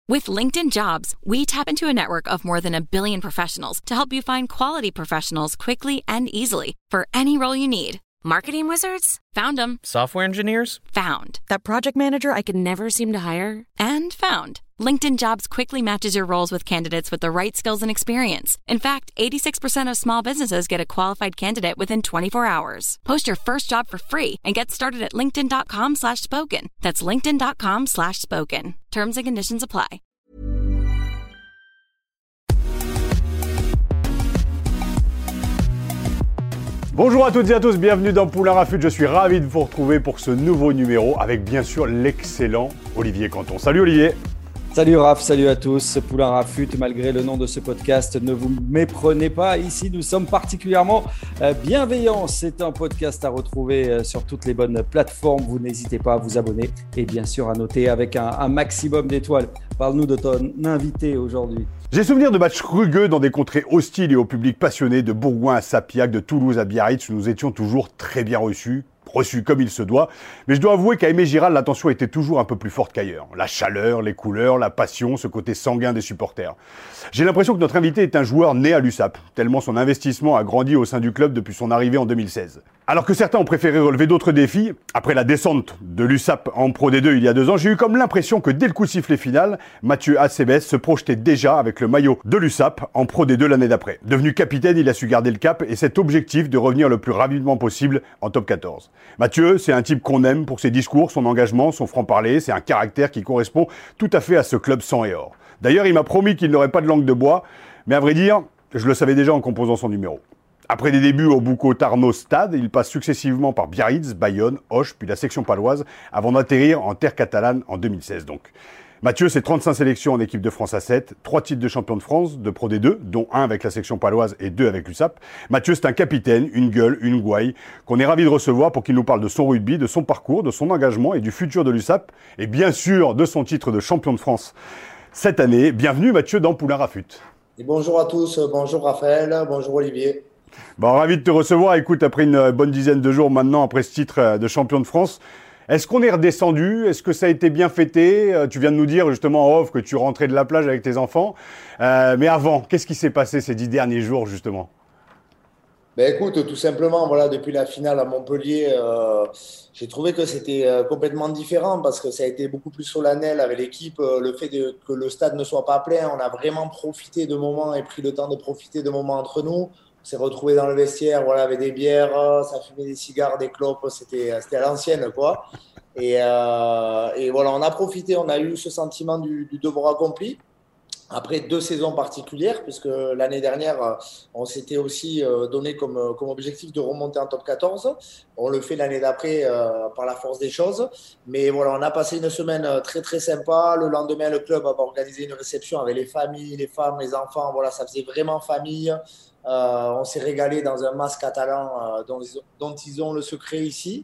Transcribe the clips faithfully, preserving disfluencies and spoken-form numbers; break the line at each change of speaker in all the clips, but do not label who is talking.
With LinkedIn Jobs, we tap into a network of more than a billion professionals to help you find quality professionals quickly and easily for any role you need. Marketing wizards? Found them.
Software engineers?
Found. That project manager I could never seem to hire? And found. LinkedIn Jobs quickly matches your roles with candidates with the right skills and experience. In fact, eighty-six percent of small businesses get a qualified candidate within twenty-four hours. Post your first job for free and get started at linkedin.com slash spoken. That's linkedin.com slash spoken. Terms and conditions apply.
Bonjour à toutes et à tous, bienvenue dans Poulain Rafut. Je suis ravi de vous retrouver pour ce nouveau numéro avec bien sûr l'excellent Olivier Canton. Salut Olivier.
Salut Raph, salut à tous. Poulain Rafut, malgré le nom de ce podcast, ne vous méprenez pas. Ici, nous sommes particulièrement bienveillants. C'est un podcast à retrouver sur toutes les bonnes plateformes. Vous n'hésitez pas à vous abonner et bien sûr à noter avec un, un maximum d'étoiles. Parle-nous de ton invité aujourd'hui.
J'ai souvenir de matchs rugueux dans des contrées hostiles et au public passionné, de Bourgoin à Sapiac, de Toulouse à Biarritz, où nous étions toujours très bien reçus. reçu comme il se doit, mais je dois avouer qu'à Aimé Giral, l'attention était toujours un peu plus forte qu'ailleurs. La chaleur, les couleurs, la passion, ce côté sanguin des supporters. J'ai l'impression que notre invité est un joueur né à l'U S A P, tellement son investissement a grandi au sein du club depuis son arrivée en deux mille seize. Alors que certains ont préféré relever d'autres défis, après la descente de l'U S A P en Pro D deux il y a deux ans, j'ai eu comme l'impression que dès le coup de sifflet final, Mathieu Acebes se projetait déjà avec le maillot de l'U S A P en Pro D deux l'année d'après. Devenu capitaine, il a su garder le cap et cet objectif de revenir le plus rapidement possible en top quatorze. Mathieu, c'est un type qu'on aime pour ses discours, son engagement, son franc-parler, c'est un caractère qui correspond tout à fait à ce club sang et or. D'ailleurs, il m'a promis qu'il n'aurait pas de langue de bois, mais à vrai dire, je le savais déjà en composant son numéro. Après des débuts au Bucco-Tarno Stade, il passe successivement par Biarritz, Bayonne, Auch, puis la section paloise, avant d'atterrir en terre catalane en deux mille seize donc. Mathieu, c'est trente-cinq sélections en équipe de France A sept, trois titres de champion de France, de Pro D deux, dont un avec la section paloise et deux avec l'U S A P. Mathieu, c'est un capitaine, une gueule, une gouaille, qu'on est ravi de recevoir pour qu'il nous parle de son rugby, de son parcours, de son engagement et du futur de l'U S A P, et bien sûr de son titre de champion de France cette année. Bienvenue Mathieu dans Poulain Rafut.
Et bonjour à tous, bonjour Raphaël, bonjour Olivier.
Bon, ravi de te recevoir. Écoute, après une bonne dizaine de jours maintenant, après ce titre de champion de France, est-ce qu'on est redescendu? Est-ce que ça a été bien fêté? Tu viens de nous dire justement en off que tu rentrais de la plage avec tes enfants. Euh, mais avant, qu'est-ce qui s'est passé ces dix derniers jours justement?
Ben écoute, tout simplement, voilà, depuis la finale à Montpellier, euh, j'ai trouvé que c'était euh, complètement différent parce que ça a été beaucoup plus solennel avec l'équipe. Euh, le fait de, que le stade ne soit pas plein, on a vraiment profité de moments et pris le temps de profiter de moments entre nous. On s'est retrouvés dans le vestiaire, voilà, avec des bières, ça fumait des cigares, des clopes, c'était, c'était à l'ancienne, quoi. Et, euh, et voilà, on a profité, on a eu ce sentiment du, du devoir accompli. Après deux saisons particulières, puisque l'année dernière, on s'était aussi donné comme, comme objectif de remonter en top quatorze. On le fait l'année d'après euh, par la force des choses. Mais voilà, on a passé une semaine très très sympa. Le lendemain, le club a organisé une réception avec les familles, les femmes, les enfants. Voilà, ça faisait vraiment famille. Euh, on s'est régalé dans un mas catalan euh, dont, dont ils ont le secret ici.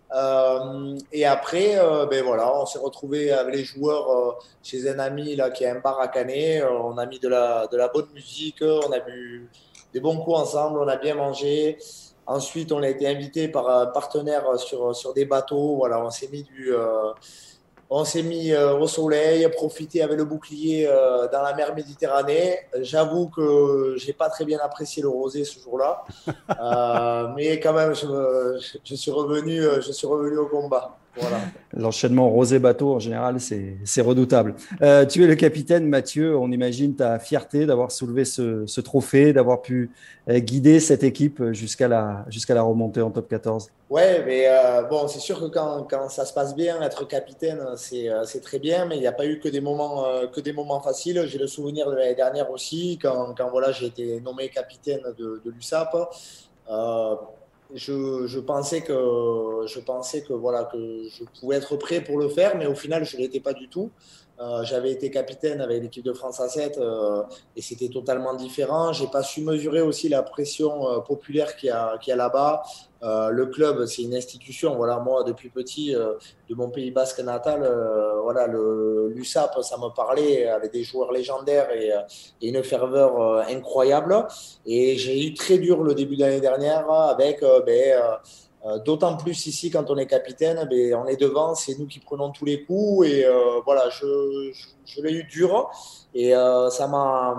Euh, et après, euh, ben voilà, on s'est retrouvé avec les joueurs euh, chez un ami là, qui a un bar à Canet. Euh, on a mis de la, de la bonne musique, on a bu des bons coups ensemble, on a bien mangé. Ensuite, on a été invité par un partenaire sur, sur des bateaux. Voilà, on s'est mis du... Euh, On s'est mis euh, au soleil, profité avec le bouclier euh, dans la mer Méditerranée. J'avoue que j'ai pas très bien apprécié le rosé ce jour-là, euh, mais quand même, je, je, je suis revenu, je suis revenu au combat. Voilà.
L'enchaînement rosé-bateau, en général, c'est, c'est redoutable. Euh, tu es le capitaine, Mathieu. On imagine ta fierté d'avoir soulevé ce, ce trophée, d'avoir pu euh, guider cette équipe jusqu'à la, jusqu'à la remontée en top quatorze.
Ouais, mais euh, bon, c'est sûr que quand, quand ça se passe bien, être capitaine, c'est, c'est très bien, mais il n'y a pas eu que des moments, euh, que des moments faciles. J'ai le souvenir de l'année dernière aussi, quand, quand voilà, j'ai été nommé capitaine de, de l'U S A P. Euh, Je, je pensais que je pensais que voilà que je pouvais être prêt pour le faire, mais au final je l'étais pas du tout. Euh, j'avais été capitaine avec l'équipe de France A sept euh, et c'était totalement différent. J'ai pas su mesurer aussi la pression euh, populaire qu'il y a, qu'il y a là-bas. Euh, le club, c'est une institution. Voilà, moi depuis petit, euh, de mon pays basque natal, euh, voilà, le l'U S A P, ça me parlait avec des joueurs légendaires et, et une ferveur euh, incroyable. Et j'ai eu très dur le début de l'année dernière avec euh, ben, euh, Euh, d'autant plus ici, quand on est capitaine, ben, on est devant, c'est nous qui prenons tous les coups. Et euh, voilà, je, je, je l'ai eu dur et euh, ça m'a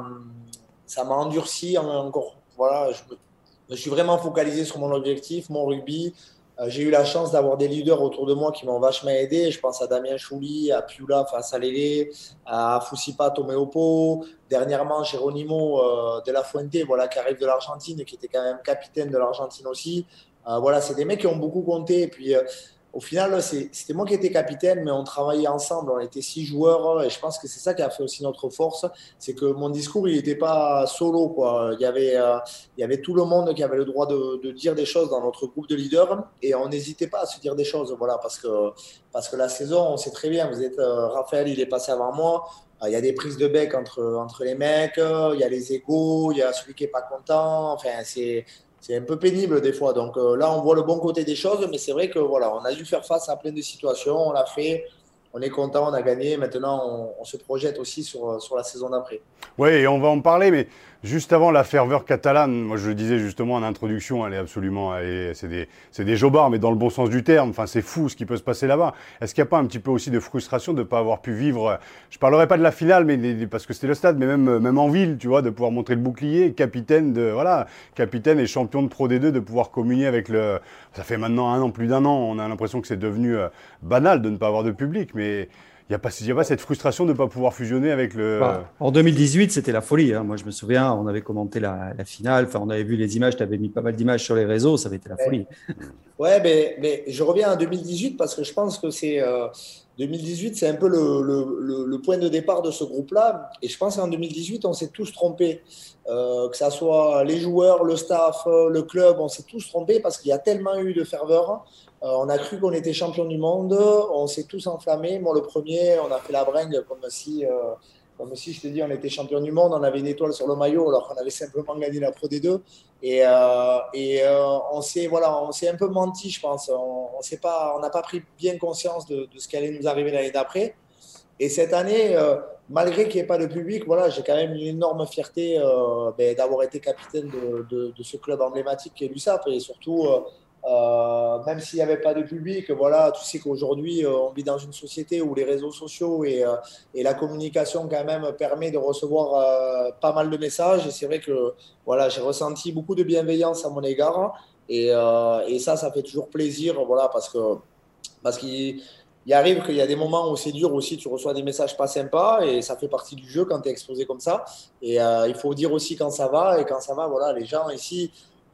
ça m'a endurci encore. Voilà, je me, je me suis vraiment focalisé sur mon objectif, mon rugby. Euh, j'ai eu la chance d'avoir des leaders autour de moi qui m'ont vachement aidé. Je pense à Damien Chouli, à Piula face à Lélé, à Fusipa Tomeopo, dernièrement Geronimo euh, de la Fuente, voilà, qui arrive de l'Argentine et qui était quand même capitaine de l'Argentine aussi. Euh, voilà, c'est des mecs qui ont beaucoup compté. Et puis, euh, au final, c'est, c'était moi qui étais capitaine, mais on travaillait ensemble. On était six joueurs. Et je pense que c'est ça qui a fait aussi notre force. C'est que mon discours, il n'était pas solo, quoi. Il y avait, euh, il y avait tout le monde qui avait le droit de, de dire des choses dans notre groupe de leaders. Et on n'hésitait pas à se dire des choses. Voilà, parce que, parce que la saison, on sait très bien, vous êtes, euh, Raphaël, il est passé avant moi. Il y a des prises de bec entre, entre les mecs. Il y a les égos. Il y a celui qui n'est pas content. Enfin, c'est. C'est un peu pénible des fois. Donc euh, là, on voit le bon côté des choses, mais c'est vrai que voilà, on a dû faire face à plein de situations. On l'a fait, on est content, on a gagné. Maintenant, on, on se projette aussi sur, sur la saison d'après.
Oui, et on va en parler, mais juste avant la ferveur catalane, moi je le disais justement en introduction, elle est absolument, elle est, c'est des, c'est des jobards, mais dans le bon sens du terme. Enfin, c'est fou ce qui peut se passer là-bas. Est-ce qu'il n'y a pas un petit peu aussi de frustration de ne pas avoir pu vivre, je parlerai pas de la finale, mais des, parce que c'était le stade, mais même, même en ville, tu vois, de pouvoir montrer le bouclier, capitaine de, voilà, capitaine et champion de Pro D deux, de pouvoir communier avec le, ça fait maintenant un an, plus d'un an, on a l'impression que c'est devenu euh, banal de ne pas avoir de public, mais il n'y a pas, il y a pas cette frustration de ne pas pouvoir fusionner avec le…
Bah, en deux mille dix-huit, c'était la folie. Hein. Moi, je me souviens, on avait commenté la, la finale. Enfin, on avait vu les images. Tu avais mis pas mal d'images sur les réseaux. Ça avait été la folie.
Ouais, mais, mais je reviens à deux mille dix-huit parce que je pense que c'est euh, deux mille dix-huit, c'est un peu le, le, le, le point de départ de ce groupe-là. Et je pense qu'en deux mille dix-huit, on s'est tous trompés. Euh, que ça soit les joueurs, le staff, le club, on s'est tous trompés parce qu'il y a tellement eu de ferveur. Euh, on a cru qu'on était champion du monde, on s'est tous enflammés. Moi, le premier, on a fait la bringue comme si, euh, comme si je te dis, on était champion du monde, on avait une étoile sur le maillot alors qu'on avait simplement gagné la Pro D deux. Et, euh, et euh, on s'est voilà, on s'est un peu menti, je pense. On on s'est pas, on n'a pas pris bien conscience de, de ce qui allait nous arriver l'année d'après. Et cette année, euh, malgré qu'il n'y ait pas de public, voilà, j'ai quand même une énorme fierté euh, ben, d'avoir été capitaine de, de, de ce club emblématique qui est l'U S A P. Et surtout, euh, euh, même s'il n'y avait pas de public, voilà, tu sais qu'aujourd'hui, euh, on vit dans une société où les réseaux sociaux et, euh, et la communication quand même permet de recevoir euh, pas mal de messages. Et c'est vrai que voilà, j'ai ressenti beaucoup de bienveillance à mon égard. Et, euh, et ça, ça fait toujours plaisir, voilà, parce que parce qu'il il arrive qu'il y a des moments où c'est dur aussi, tu reçois des messages pas sympas et ça fait partie du jeu quand tu es exposé comme ça. Et euh, il faut dire aussi quand ça va. Et quand ça va, voilà, les gens ici,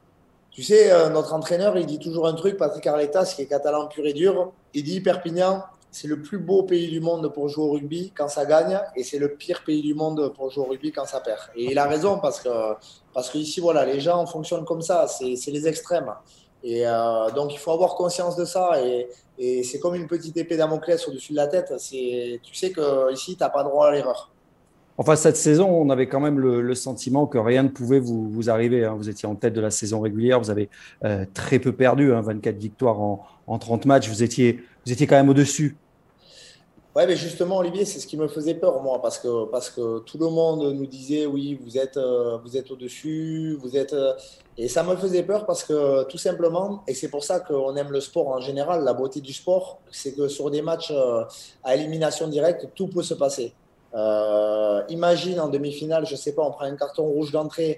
tu sais, euh, notre entraîneur, il dit toujours un truc, Patrick Arletas, qui est catalan pur et dur. Il dit Perpignan, c'est le plus beau pays du monde pour jouer au rugby quand ça gagne et c'est le pire pays du monde pour jouer au rugby quand ça perd. Et il a raison parce que, parce que ici, voilà, les gens fonctionnent comme ça, c'est, c'est les extrêmes. Et euh, donc, il faut avoir conscience de ça. Et, et c'est comme une petite épée Damoclès au-dessus de la tête. C'est, tu sais qu'ici, tu n'as pas droit à l'erreur.
Enfin, cette saison, on avait quand même le, le sentiment que rien ne pouvait vous, vous arriver. Hein. Vous étiez en tête de la saison régulière. Vous avez euh, très peu perdu, hein, vingt-quatre victoires en, en trente matchs. Vous étiez, vous étiez quand même au-dessus.
Ouais, mais justement, Olivier, c'est ce qui me faisait peur, moi, parce que, parce que tout le monde nous disait, oui, vous êtes, euh, vous êtes au-dessus, vous êtes. euh, Et ça me faisait peur parce que, tout simplement, et c'est pour ça qu'on aime le sport en général, la beauté du sport, c'est que sur des matchs euh, à élimination directe, tout peut se passer. Euh, imagine en demi-finale, je sais pas, on prend un carton rouge d'entrée,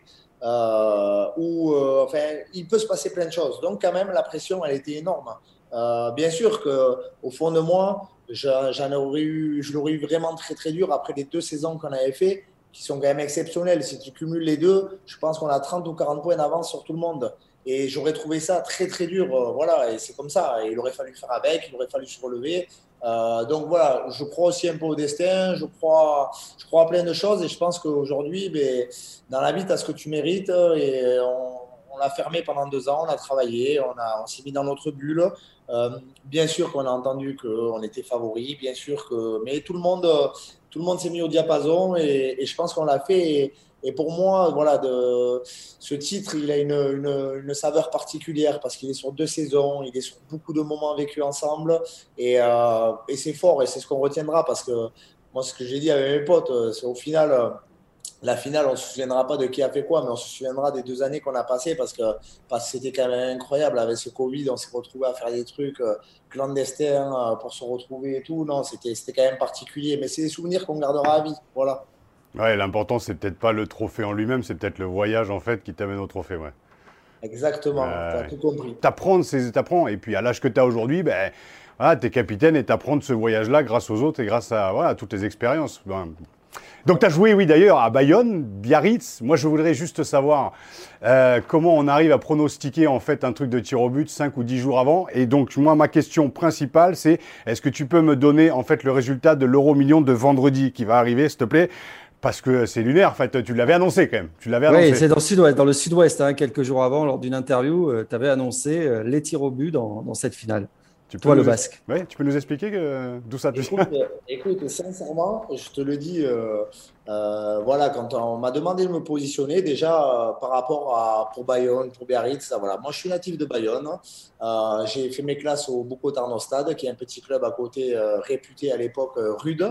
euh, ou, euh, enfin, il peut se passer plein de choses. Donc, quand même, la pression, elle était énorme. Euh, bien sûr qu'au fond de moi, j'en aurais eu, je l'aurais eu vraiment très très dur après les deux saisons qu'on avait fait, qui sont quand même exceptionnelles. Si tu cumules les deux, je pense qu'on a trente ou quarante points d'avance sur tout le monde. Et j'aurais trouvé ça très très dur. Euh, voilà, et c'est comme ça. Et il aurait fallu faire avec, il aurait fallu se relever. Euh, donc voilà, je crois aussi un peu au destin, je crois, je crois à plein de choses. Et je pense qu'aujourd'hui, ben, dans la vie, tu as ce que tu mérites. Et on, on l'a fermé pendant deux ans, on a travaillé, on, a, on s'est mis dans notre bulle. Euh, bien sûr qu'on a entendu qu'on était favori, bien sûr que, mais tout le monde, tout le monde s'est mis au diapason et, et je pense qu'on l'a fait. Et, et pour moi, voilà, de, ce titre, il a une, une, une saveur particulière parce qu'il est sur deux saisons, il est sur beaucoup de moments vécus ensemble et, euh, et c'est fort et c'est ce qu'on retiendra parce que moi, ce que j'ai dit avec mes potes, c'est au final. la finale, on ne se souviendra pas de qui a fait quoi, mais on se souviendra des deux années qu'on a passées parce que parce que c'était quand même incroyable. Avec ce Covid, on s'est retrouvé à faire des trucs euh, clandestins euh, pour se retrouver et tout. Non, c'était c'était quand même particulier, mais c'est des souvenirs qu'on gardera à vie. Voilà.
Ouais, l'important, c'est peut-être pas le trophée en lui-même, c'est peut-être le voyage, en fait, qui t'amène au trophée, ouais.
Exactement, tu as
Euh,
tout compris.
T'apprends, c'est, t'apprends. Et puis, à l'âge que tu as aujourd'hui, ben, voilà, t'es capitaine et t'apprends de ce voyage-là grâce aux autres et grâce à, voilà, à toutes les expériences. Ben, donc, tu as joué, oui, d'ailleurs, à Bayonne, Biarritz. Moi, je voudrais juste savoir euh, comment on arrive à pronostiquer, en fait, un truc de tir au but cinq ou dix jours avant. Et donc, moi, ma question principale, c'est est-ce que tu peux me donner, en fait, le résultat de l'Euro Million de vendredi qui va arriver, s'il te plaît? Parce que c'est lunaire, en fait, tu l'avais annoncé quand même. Tu l'avais annoncé.
Oui, c'est dans le sud-ouest, dans le sud-ouest, hein, quelques jours avant, lors d'une interview, euh, tu avais annoncé euh, les tirs au but dans, dans cette finale.
Tu peux
Toi, le
nous,
Basque.
ouais, tu peux nous expliquer que- d'où ça te vient?
Écoute, euh, écoute, sincèrement, je te le dis, euh, euh, voilà, quand on m'a demandé de me positionner, déjà euh, par rapport à pour Bayonne, pour Biarritz, ça, voilà. Moi, je suis natif de Bayonne. Euh, j'ai fait mes classes au Bucotarno Stade, qui est un petit club à côté, euh, réputé à l'époque euh, rude.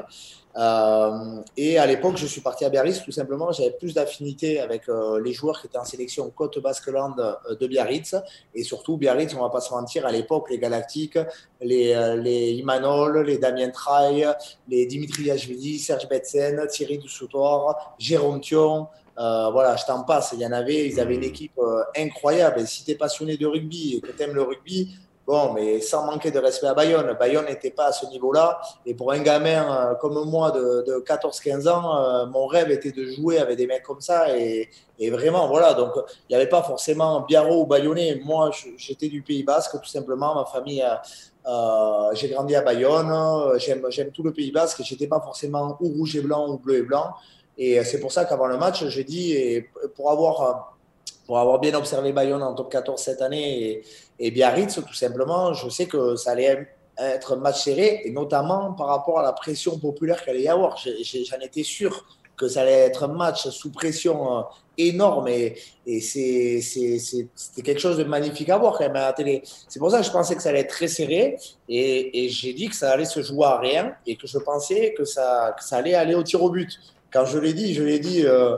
Euh, et à l'époque, je suis parti à Biarritz, tout simplement. J'avais plus d'affinité avec euh, les joueurs qui étaient en sélection Côte Basque-Land euh, de Biarritz. Et surtout, Biarritz, on va pas se mentir, à l'époque, les Galactiques, les, euh, les Imanol, les Damien Traille, les Dimitri Yachvili, Serge Betsen, Thierry Dussoutor, Jérôme Thion. Euh, voilà, je t'en passe. Il y en avait, ils avaient une équipe euh, incroyable. Et si tu es passionné de rugby et que tu aimes le rugby, bon, mais sans manquer de respect à Bayonne, Bayonne n'était pas à ce niveau-là. Et pour un gamin euh, comme moi de, de quatorze quinze ans, euh, mon rêve était de jouer avec des mecs comme ça. Et, et vraiment, voilà. Donc, il n'y avait pas forcément Biarro ou Bayonnais. Moi, j'étais du Pays Basque, tout simplement. Ma famille a. Euh, j'ai grandi à Bayonne, j'aime, j'aime tout le Pays Basque, et j'étais pas forcément ou rouge et blanc ou bleu et blanc. Et c'est pour ça qu'avant le match, j'ai dit, et pour avoir, pour avoir bien observé Bayonne en top quatorze cette année et, et Biarritz, tout simplement, je sais que ça allait être un match serré, et notamment par rapport à la pression populaire qu'il allait y avoir. J'ai, j'ai, j'en étais sûr que ça allait être un match sous pression euh, énorme et, et c'est, c'est, c'est, c'était quelque chose de magnifique à voir quand même à la télé. C'est pour ça que je pensais que ça allait être très serré et, et j'ai dit que ça allait se jouer à rien et que je pensais que ça, que ça allait aller au tir au but. Quand je l'ai dit, je l'ai dit, euh, euh,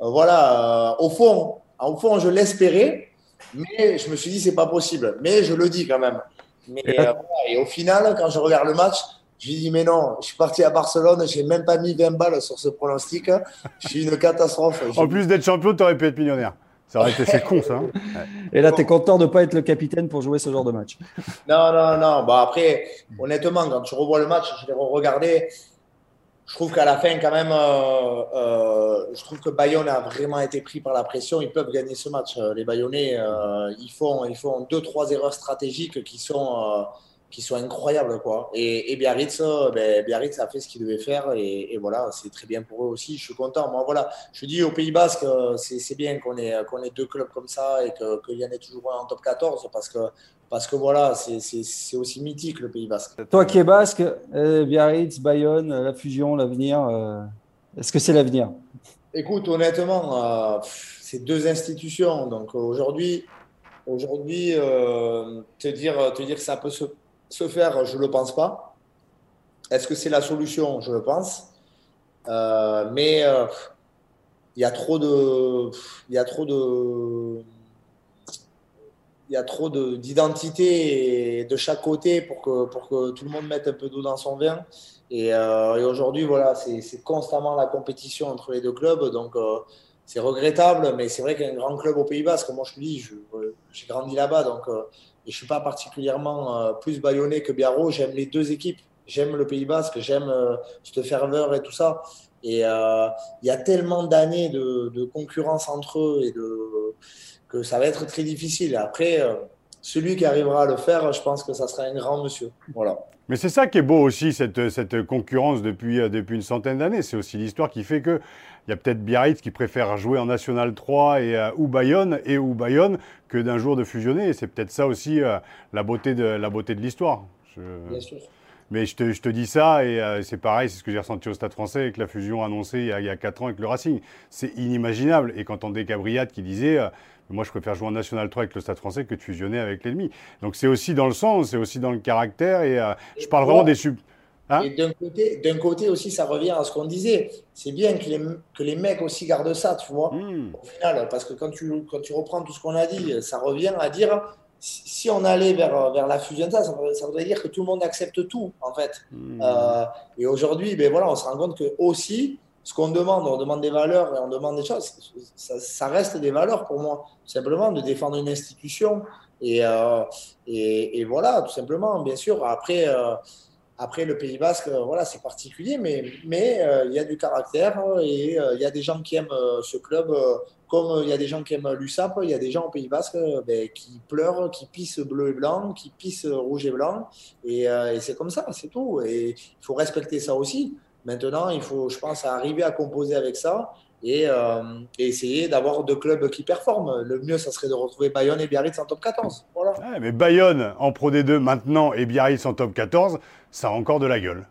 voilà, euh, au fond, au fond, je l'espérais, mais je me suis dit c'est pas possible. Mais je le dis quand même. Mais euh, voilà, et au final, quand je regarde le match, je lui dis, mais non, je suis parti à Barcelone, je n'ai même pas mis vingt balles sur ce pronostic. Je suis une catastrophe.
En
Je...
plus d'être champion, tu aurais pu être millionnaire. Ça aurait été, c'est con, ça. Hein. Ouais.
Et là, tu es content de ne pas être le capitaine pour jouer ce genre de match.
Non, non, non. Bah, après, honnêtement, quand tu revois le match, je l'ai re-regardé. Je trouve qu'à la fin, quand même, euh, euh, je trouve que Bayonne a vraiment été pris par la pression. Ils peuvent gagner ce match. Les Bayonnais, euh, ils font, ils font deux, trois erreurs stratégiques qui sont, euh, qui sont incroyables, quoi. Et, et Biarritz, ben, Biarritz a fait ce qu'il devait faire et, et voilà, c'est très bien pour eux aussi. Je suis content. Moi, voilà, je dis au Pays Basque, c'est, c'est bien qu'on ait, qu'on ait deux clubs comme ça et que, qu'il y en ait toujours un en top quatorze parce que Parce que voilà, c'est, c'est, c'est aussi mythique le Pays Basque.
Toi qui es basque, euh, Biarritz, Bayonne, la fusion, l'avenir, euh, est-ce que c'est l'avenir?
Écoute, honnêtement, euh, c'est deux institutions. Donc aujourd'hui, aujourd'hui euh, te, dire, te dire que ça peut se, se faire, je ne le pense pas. Est-ce que c'est la solution? Je le pense. Euh, mais euh, il y a trop de. Il y a trop de. Il y a trop de, d'identité de chaque côté pour que, pour que tout le monde mette un peu d'eau dans son vin. Et, euh, et aujourd'hui, voilà, c'est, c'est constamment la compétition entre les deux clubs. Donc, euh, c'est regrettable, mais c'est vrai qu'un grand club au Pays Basque, moi je te dis, je, j'ai grandi là-bas, donc euh, et je ne suis pas particulièrement euh, plus bayonnais que Biarro. J'aime les deux équipes. J'aime le Pays Basque, j'aime euh, cette ferveur et tout ça. Et euh, il y a tellement d'années de, de concurrence entre eux et de que ça va être très difficile. Après, euh, celui qui arrivera à le faire, je pense que ça sera un grand monsieur. Voilà.
Mais c'est ça qui est beau aussi, cette, cette concurrence depuis, depuis une centaine d'années. C'est aussi l'histoire qui fait qu'il y a peut-être Biarritz qui préfère jouer en National trois et, euh, ou Bayonne et ou Bayonne que d'un jour de fusionner. Et c'est peut-être ça aussi euh, la, beauté de, la beauté de l'histoire. Je...
Bien sûr.
Mais je te, je te dis ça, et euh, c'est pareil, c'est ce que j'ai ressenti au Stade Français avec la fusion annoncée il y a, il y a quatre ans avec le Racing. C'est inimaginable. Et quand on entendait Gabriat qui disait euh, « Moi, je préfère jouer en National trois avec le Stade Français que de fusionner avec l'ennemi ». Donc c'est aussi dans le sens, c'est aussi dans le caractère. Et euh, je parle vraiment des sub... Hein?
Et d'un côté, d'un côté aussi, ça revient à ce qu'on disait. C'est bien que les, que les mecs aussi gardent ça, tu vois,
Hmm.
au final. Parce que quand tu, quand tu reprends tout ce qu'on a dit, ça revient à dire, si si on allait vers, vers la fusion, ça, ça ça voudrait dire que tout le monde accepte tout, en fait.
Hmm.
Euh, et aujourd'hui, ben voilà, on se rend compte que aussi, ce qu'on demande, on demande des valeurs et on demande des choses, ça, ça reste des valeurs pour moi. Tout simplement, de défendre une institution. Et, euh, et, et voilà, tout simplement, bien sûr. Après... euh, après, le Pays Basque, euh, voilà, c'est particulier, mais mais euh, il y a du caractère euh, et euh, il y a des gens qui aiment euh, ce club, euh, comme euh, il y a des gens qui aiment l'U S A P, il y a des gens au Pays Basque euh, ben, qui pleurent, qui pissent bleu et blanc, qui pissent rouge et blanc, et, euh, et c'est comme ça, c'est tout. Et il faut respecter ça aussi. Maintenant, il faut, je pense, arriver à composer avec ça et, euh, et essayer d'avoir deux clubs qui performent. Le mieux, ça serait de retrouver Bayonne et Biarritz en top quatorze. Voilà.
Ouais, mais Bayonne en Pro D deux maintenant et Biarritz en top quatorze, ça a encore de la gueule.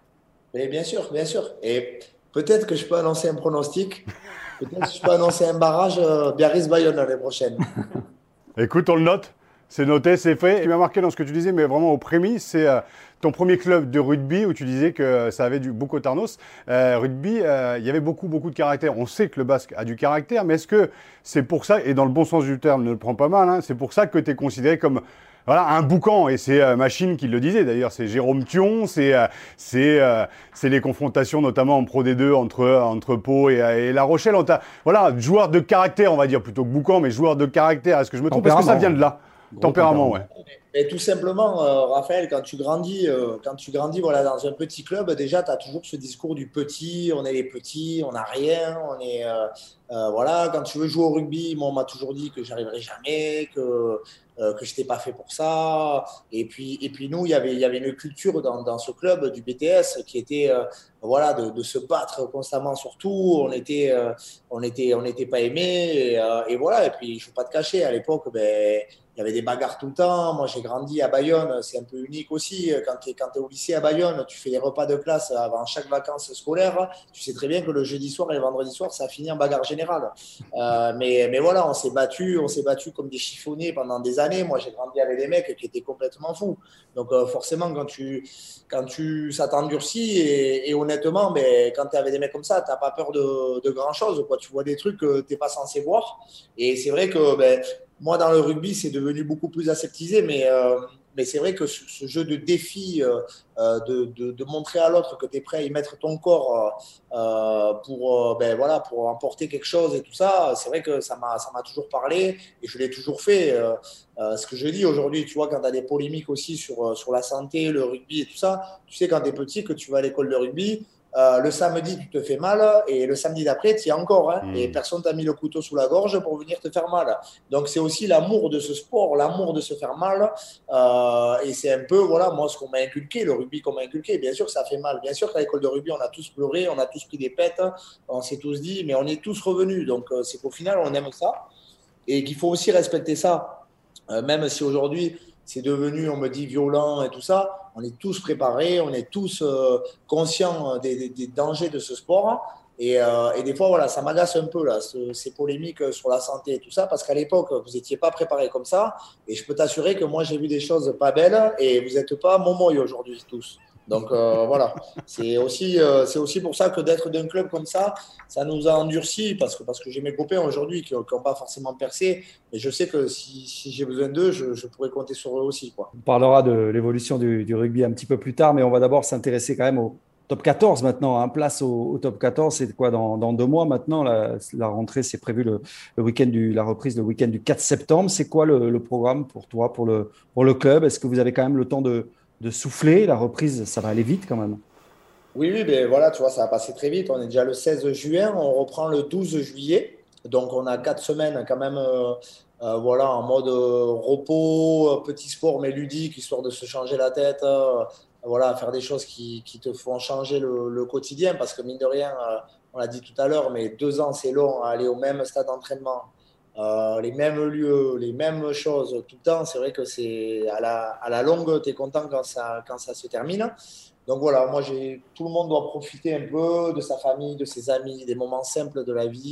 Mais bien sûr, bien sûr. Et peut-être que je peux annoncer un pronostic. Peut-être que je peux annoncer un barrage euh, Biarritz-Bayonne l'année prochaine.
Écoute, on le note. C'est noté, c'est fait. Ce qui m'a marqué dans ce que tu disais, mais vraiment aux prémices, c'est euh, ton premier club de rugby où tu disais que ça avait du beaucoup Tarnos. Euh, rugby, euh, il y avait beaucoup, beaucoup de caractère. On sait que le basque a du caractère, mais est-ce que c'est pour ça, et dans le bon sens du terme, ne le prends pas mal, hein, c'est pour ça que tu es considéré comme voilà, un boucan, et c'est euh, Machine qui le disait d'ailleurs, c'est Jérôme Thion, c'est euh, c'est euh, c'est les confrontations notamment en Pro D deux entre, entre Pau et, et La Rochelle. On t'a- voilà, joueur de caractère, on va dire, plutôt que boucan, mais joueur de caractère. Est-ce que je me trompe? Est-ce que ça vient de là?
Gros
Tempérament, ouais.
tempérament.
Et tout simplement, euh, Raphaël, quand tu grandis, euh, quand tu grandis voilà, dans un petit club, déjà, tu as toujours ce discours du petit, on est les petits, on n'a rien, on est... euh, euh, voilà, quand tu veux jouer au rugby, moi, on m'a toujours dit que j'arriverais jamais, que, euh, que je n'étais pas fait pour ça. Et puis, et puis nous, il y avait, il y avait une culture dans, dans ce club du B T S qui était euh, voilà, de, de se battre constamment sur tout. On était, euh, on était, on n'était pas aimés. Et, euh, et voilà, et puis, je ne veux pas te cacher, à l'époque, ben, il y avait des bagarres tout le temps. Moi, j'ai grandi à Bayonne. C'est un peu unique aussi. Quand tu es, quand tu es au lycée à Bayonne, tu fais des repas de classe avant chaque vacances scolaires. Tu sais très bien que le jeudi soir et le vendredi soir, ça finit en bagarre générale. Euh, mais, mais voilà, on s'est battu, on s'est battu comme des chiffonniers pendant des années. Moi, j'ai grandi avec des mecs qui étaient complètement fous. Donc, euh, forcément, quand tu, quand tu, ça t'endurcit et, et honnêtement, ben, quand tu es avec des mecs comme ça, tu n'as pas peur de, de grand-chose, quoi. Tu vois des trucs que tu n'es pas censé voir. Et c'est vrai que ben, moi, dans le rugby, c'est devenu beaucoup plus aseptisé, mais, euh, mais c'est vrai que ce, ce jeu de défi, euh, euh, de, de, de montrer à l'autre que tu es prêt à y mettre ton corps euh, pour, euh, ben, voilà, pour emporter quelque chose et tout ça, c'est vrai que ça m'a, ça m'a toujours parlé et je l'ai toujours fait. Euh, euh, ce que je dis aujourd'hui, tu vois, quand tu as des polémiques aussi sur, sur la santé, le rugby et tout ça, tu sais, quand tu es petit, que tu vas à l'école de rugby, Euh, le samedi, tu te fais mal et le samedi d'après, tu y es encore. Hein, et
Hmm.
personne t'a mis le couteau sous la gorge pour venir te faire mal. Donc, c'est aussi l'amour de ce sport, l'amour de se faire mal. Euh, et c'est un peu, voilà, moi, ce qu'on m'a inculqué, le rugby qu'on m'a inculqué. Bien sûr, ça fait mal. Bien sûr qu'à l'école de rugby, on a tous pleuré, on a tous pris des pètes, on s'est tous dit, mais on est tous revenus. Donc, euh, c'est qu'au final, on aime ça et qu'il faut aussi respecter ça. Euh, même si aujourd'hui, c'est devenu, on me dit, violent et tout ça, on est tous préparés, on est tous euh, conscients des, des, des dangers de ce sport. Et, euh, et des fois, voilà, ça m'agace un peu, là, ce, ces polémiques sur la santé et tout ça, parce qu'à l'époque, vous n'étiez pas préparés comme ça. Et je peux t'assurer que moi, j'ai vu des choses pas belles et vous n'êtes pas momoy aujourd'hui, tous. Donc euh, voilà, c'est aussi, euh, c'est aussi pour ça que d'être d'un club comme ça, ça nous a endurcis, parce que, parce que j'ai mes copains aujourd'hui qui n'ont pas forcément percé, mais je sais que si, si j'ai besoin d'eux, je, je pourrais compter sur eux aussi, quoi.
On parlera de l'évolution du, du rugby un petit peu plus tard, mais on va d'abord s'intéresser quand même au top quatorze maintenant. Hein. Place au, au top quatorze, c'est quoi dans, dans deux mois maintenant? La, la rentrée, c'est prévu le, le week-end du, la reprise le week-end du quatre septembre. C'est quoi le, le programme pour toi, pour le, pour le club? Est-ce que vous avez quand même le temps de, de souffler? La reprise, ça va aller vite quand même.
Oui, oui, ben voilà, tu vois, ça va passer très vite. On est déjà le seize juin, on reprend le douze juillet. Donc, on a quatre semaines quand même, euh, euh, voilà, en mode euh, repos, euh, petit sport mais ludique, histoire de se changer la tête, euh, voilà, faire des choses qui, qui te font changer le, le quotidien. Parce que mine de rien, euh, on l'a dit tout à l'heure, mais deux ans, c'est long à aller au même stade d'entraînement, euh, les mêmes lieux, les mêmes choses tout le temps. C'est vrai que c'est à la, à la longue, tu es content quand ça, quand ça se termine. Donc voilà, moi, j'ai, tout le monde doit profiter un peu de sa famille, de ses amis, des moments simples de la vie.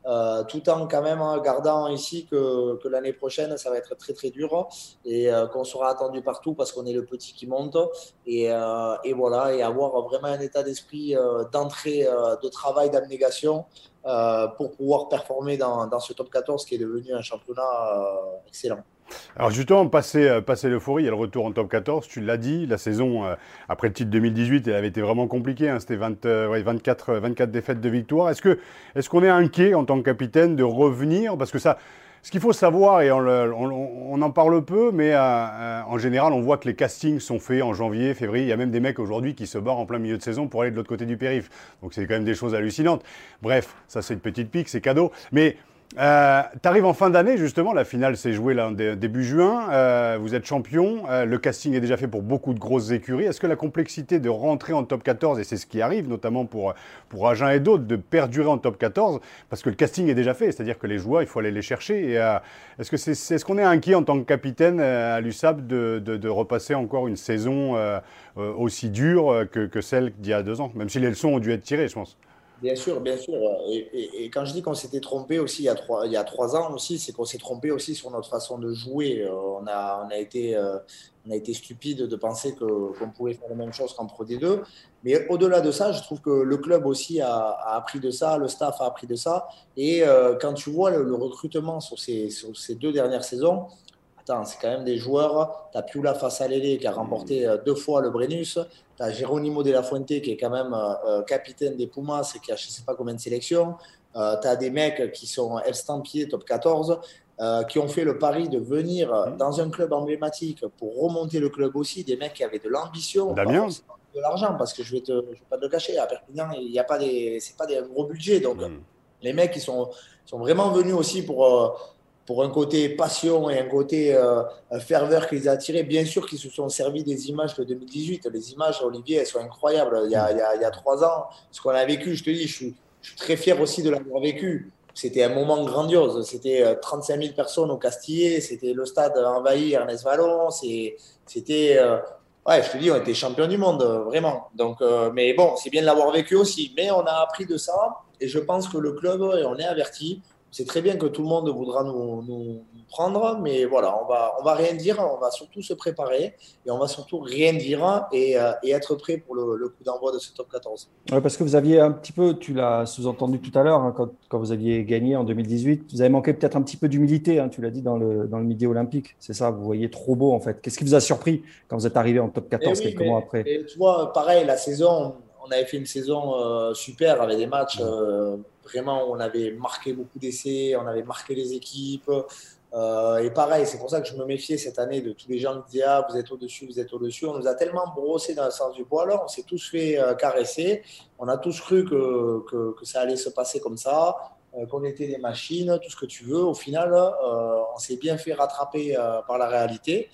euh, tout en quand même gardant ici que, que l'année prochaine, ça va être très très dur et euh, qu'on sera attendu partout parce qu'on est le petit qui monte. Et, euh, et voilà, et avoir vraiment un état d'esprit euh, d'entrée, euh, de travail, d'abnégation euh, pour pouvoir performer dans, dans ce top quatorze qui est devenu un championnat euh, excellent.
Alors justement, passer, euh, passer l'euphorie, il y a le retour en top quatorze, tu l'as dit, la saison euh, après le titre deux mille dix-huit, elle avait été vraiment compliquée, hein, c'était vingt, euh, ouais, vingt-quatre, vingt-quatre défaites de victoire. Est-ce que, est-ce qu'on est inquiet en tant que capitaine de revenir? Parce que ça, ce qu'il faut savoir, et on, le, on, on en parle peu, mais euh, euh, en général, on voit que les castings sont faits en janvier, février. Il y a même des mecs aujourd'hui qui se barrent en plein milieu de saison pour aller de l'autre côté du périph'. Donc c'est quand même des choses hallucinantes. Bref, ça c'est une petite pique, c'est cadeau. Mais Euh, tu arrives en fin d'année, justement, la finale s'est jouée là, début juin, euh, vous êtes champion, euh, le casting est déjà fait pour beaucoup de grosses écuries. Est-ce que la complexité de rentrer en top quatorze, et c'est ce qui arrive notamment pour, pour Agen et d'autres, de perdurer en top quatorze, parce que le casting est déjà fait, c'est-à-dire que les joueurs, il faut aller les chercher. Et, euh, est-ce que c'est, c'est, est-ce qu'on est inquiet en tant que capitaine euh, à l'U S A P de, de, de repasser encore une saison euh, euh, aussi dure que, que celle d'il y a deux ans, même si les leçons ont dû être tirées, je pense?
Bien sûr, bien sûr. Et, et- et quand je dis qu'on s'était trompé aussi il y a trois, il y a trois ans aussi, c'est qu'on s'est trompé aussi sur notre façon de jouer. Euh, On a, on a été, euh, on a été stupide de penser que, qu'on pouvait faire la même chose qu'en Pro D deux. Mais au-delà de ça, je trouve que le club aussi a, a appris de ça, le staff a appris de ça. Et euh, quand tu vois le, le recrutement sur ces, sur ces deux dernières saisons, attends, c'est quand même des joueurs. Tu as Piula Fassalele qui a remporté euh, deux fois le Brennus. Tu as Geronimo de la Fuente qui est quand même euh, euh, capitaine des Pumas et qui a je ne sais pas combien de sélections. Euh, tu as des mecs qui sont estampillés top quatorze, euh, qui ont fait le pari de venir dans un club emblématique pour remonter le club aussi. Des mecs qui avaient de l'ambition, pas
Damien?
forcément de l'argent, parce que je ne vais, te, je vais pas te le cacher. À Perpignan, il y a pas des, c'est pas des gros budgets. Donc,
Mm.
les mecs, ils sont, sont vraiment venus aussi pour. Euh, pour un côté passion et un côté euh, ferveur qu'ils attiraient. Bien sûr qu'ils se sont servis des images de deux mille dix-huit. Les images, Olivier, elles sont incroyables. Il y a, il y a, il y a trois ans, ce qu'on a vécu, je te dis, je suis, je suis très fier aussi de l'avoir vécu. C'était un moment grandiose. C'était euh, trente-cinq mille personnes au Castillet. C'était le stade envahi, Ernest Vallon. C'est, c'était... Euh, ouais, je te dis, on était champion du monde, euh, vraiment. Donc, euh, mais bon, c'est bien de l'avoir vécu aussi. Mais on a appris de ça. Et je pense que le club, et on est averti, c'est très bien que tout le monde voudra nous, nous- nous prendre, mais voilà, on va, on va rien dire, on va surtout se préparer et on va surtout rien dire et, euh, et être prêt pour le, le coup d'envoi de ce top quatorze.
Ouais, parce que vous aviez un petit peu, tu l'as sous-entendu tout à l'heure, hein, quand, quand vous aviez gagné en deux mille dix-huit, vous avez manqué peut-être un petit peu d'humilité, hein, tu l'as dit dans le, dans le Midi Olympique. C'est ça, vous voyez trop beau en fait. Qu'est-ce qui vous a surpris quand vous êtes arrivé en top
Et
quatorze
oui,
quelques mois
mais,
après?
mais tu vois, pareil, la saison, on avait fait une saison euh, super avec des matchs euh, vraiment où on avait marqué beaucoup d'essais, on avait marqué les équipes. Euh, et pareil, c'est pour ça que je me méfiais cette année de tous les gens qui disaient ah, vous êtes au-dessus, vous êtes au-dessus. On nous a tellement brossé dans le sens du poil, on s'est tous fait euh, caresser. On a tous cru que, que, que ça allait se passer comme ça, euh, qu'on était des machines, tout ce que tu veux. Au final, euh, on s'est bien fait rattraper euh, par la réalité.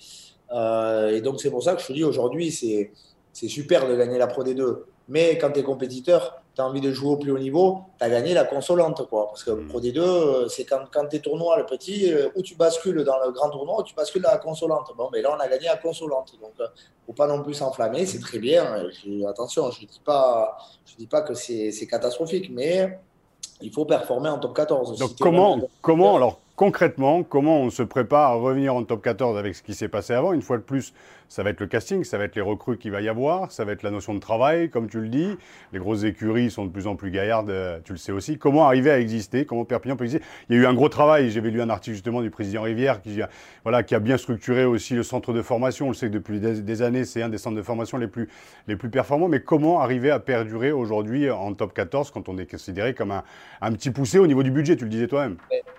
Euh, et donc, c'est pour ça que je te dis aujourd'hui, c'est, c'est super de gagner la Pro D deux. Mais quand tu es compétiteur, tu as envie de jouer au plus haut niveau, tu as gagné la consolante. Quoi. Parce que Pro D deux, c'est quand, quand tu es tournoi, le petit, euh, où tu bascules dans le grand tournoi, ou tu bascules dans la consolante. Bon, mais là, on a gagné la consolante. Donc, il ne faut pas non plus s'enflammer. C'est très bien. Je- attention, je ne dis pas, je dis pas que c'est, c'est catastrophique, mais il faut performer en top quatorze. Si
Donc
tu es vraiment
comment, comment, alors concrètement, comment on se prépare à revenir en top quatorze avec ce qui s'est passé avant? Une fois de plus, ça va être le casting, ça va être les recrues qu'il va y avoir, ça va être la notion de travail, comme tu le dis. Les grosses écuries sont de plus en plus gaillardes, euh, tu le sais aussi. Comment arriver à exister? Comment Perpignan peut exister? Il y a eu un gros travail, j'avais lu un article justement du président Rivière qui, voilà, qui a bien structuré aussi le centre de formation. On le sait que depuis des, des années, c'est un des centres de formation les plus, les plus performants. Mais comment arriver à perdurer aujourd'hui en top quatorze quand on est considéré comme un, un petit poussé au niveau du budget, tu le disais toi-même?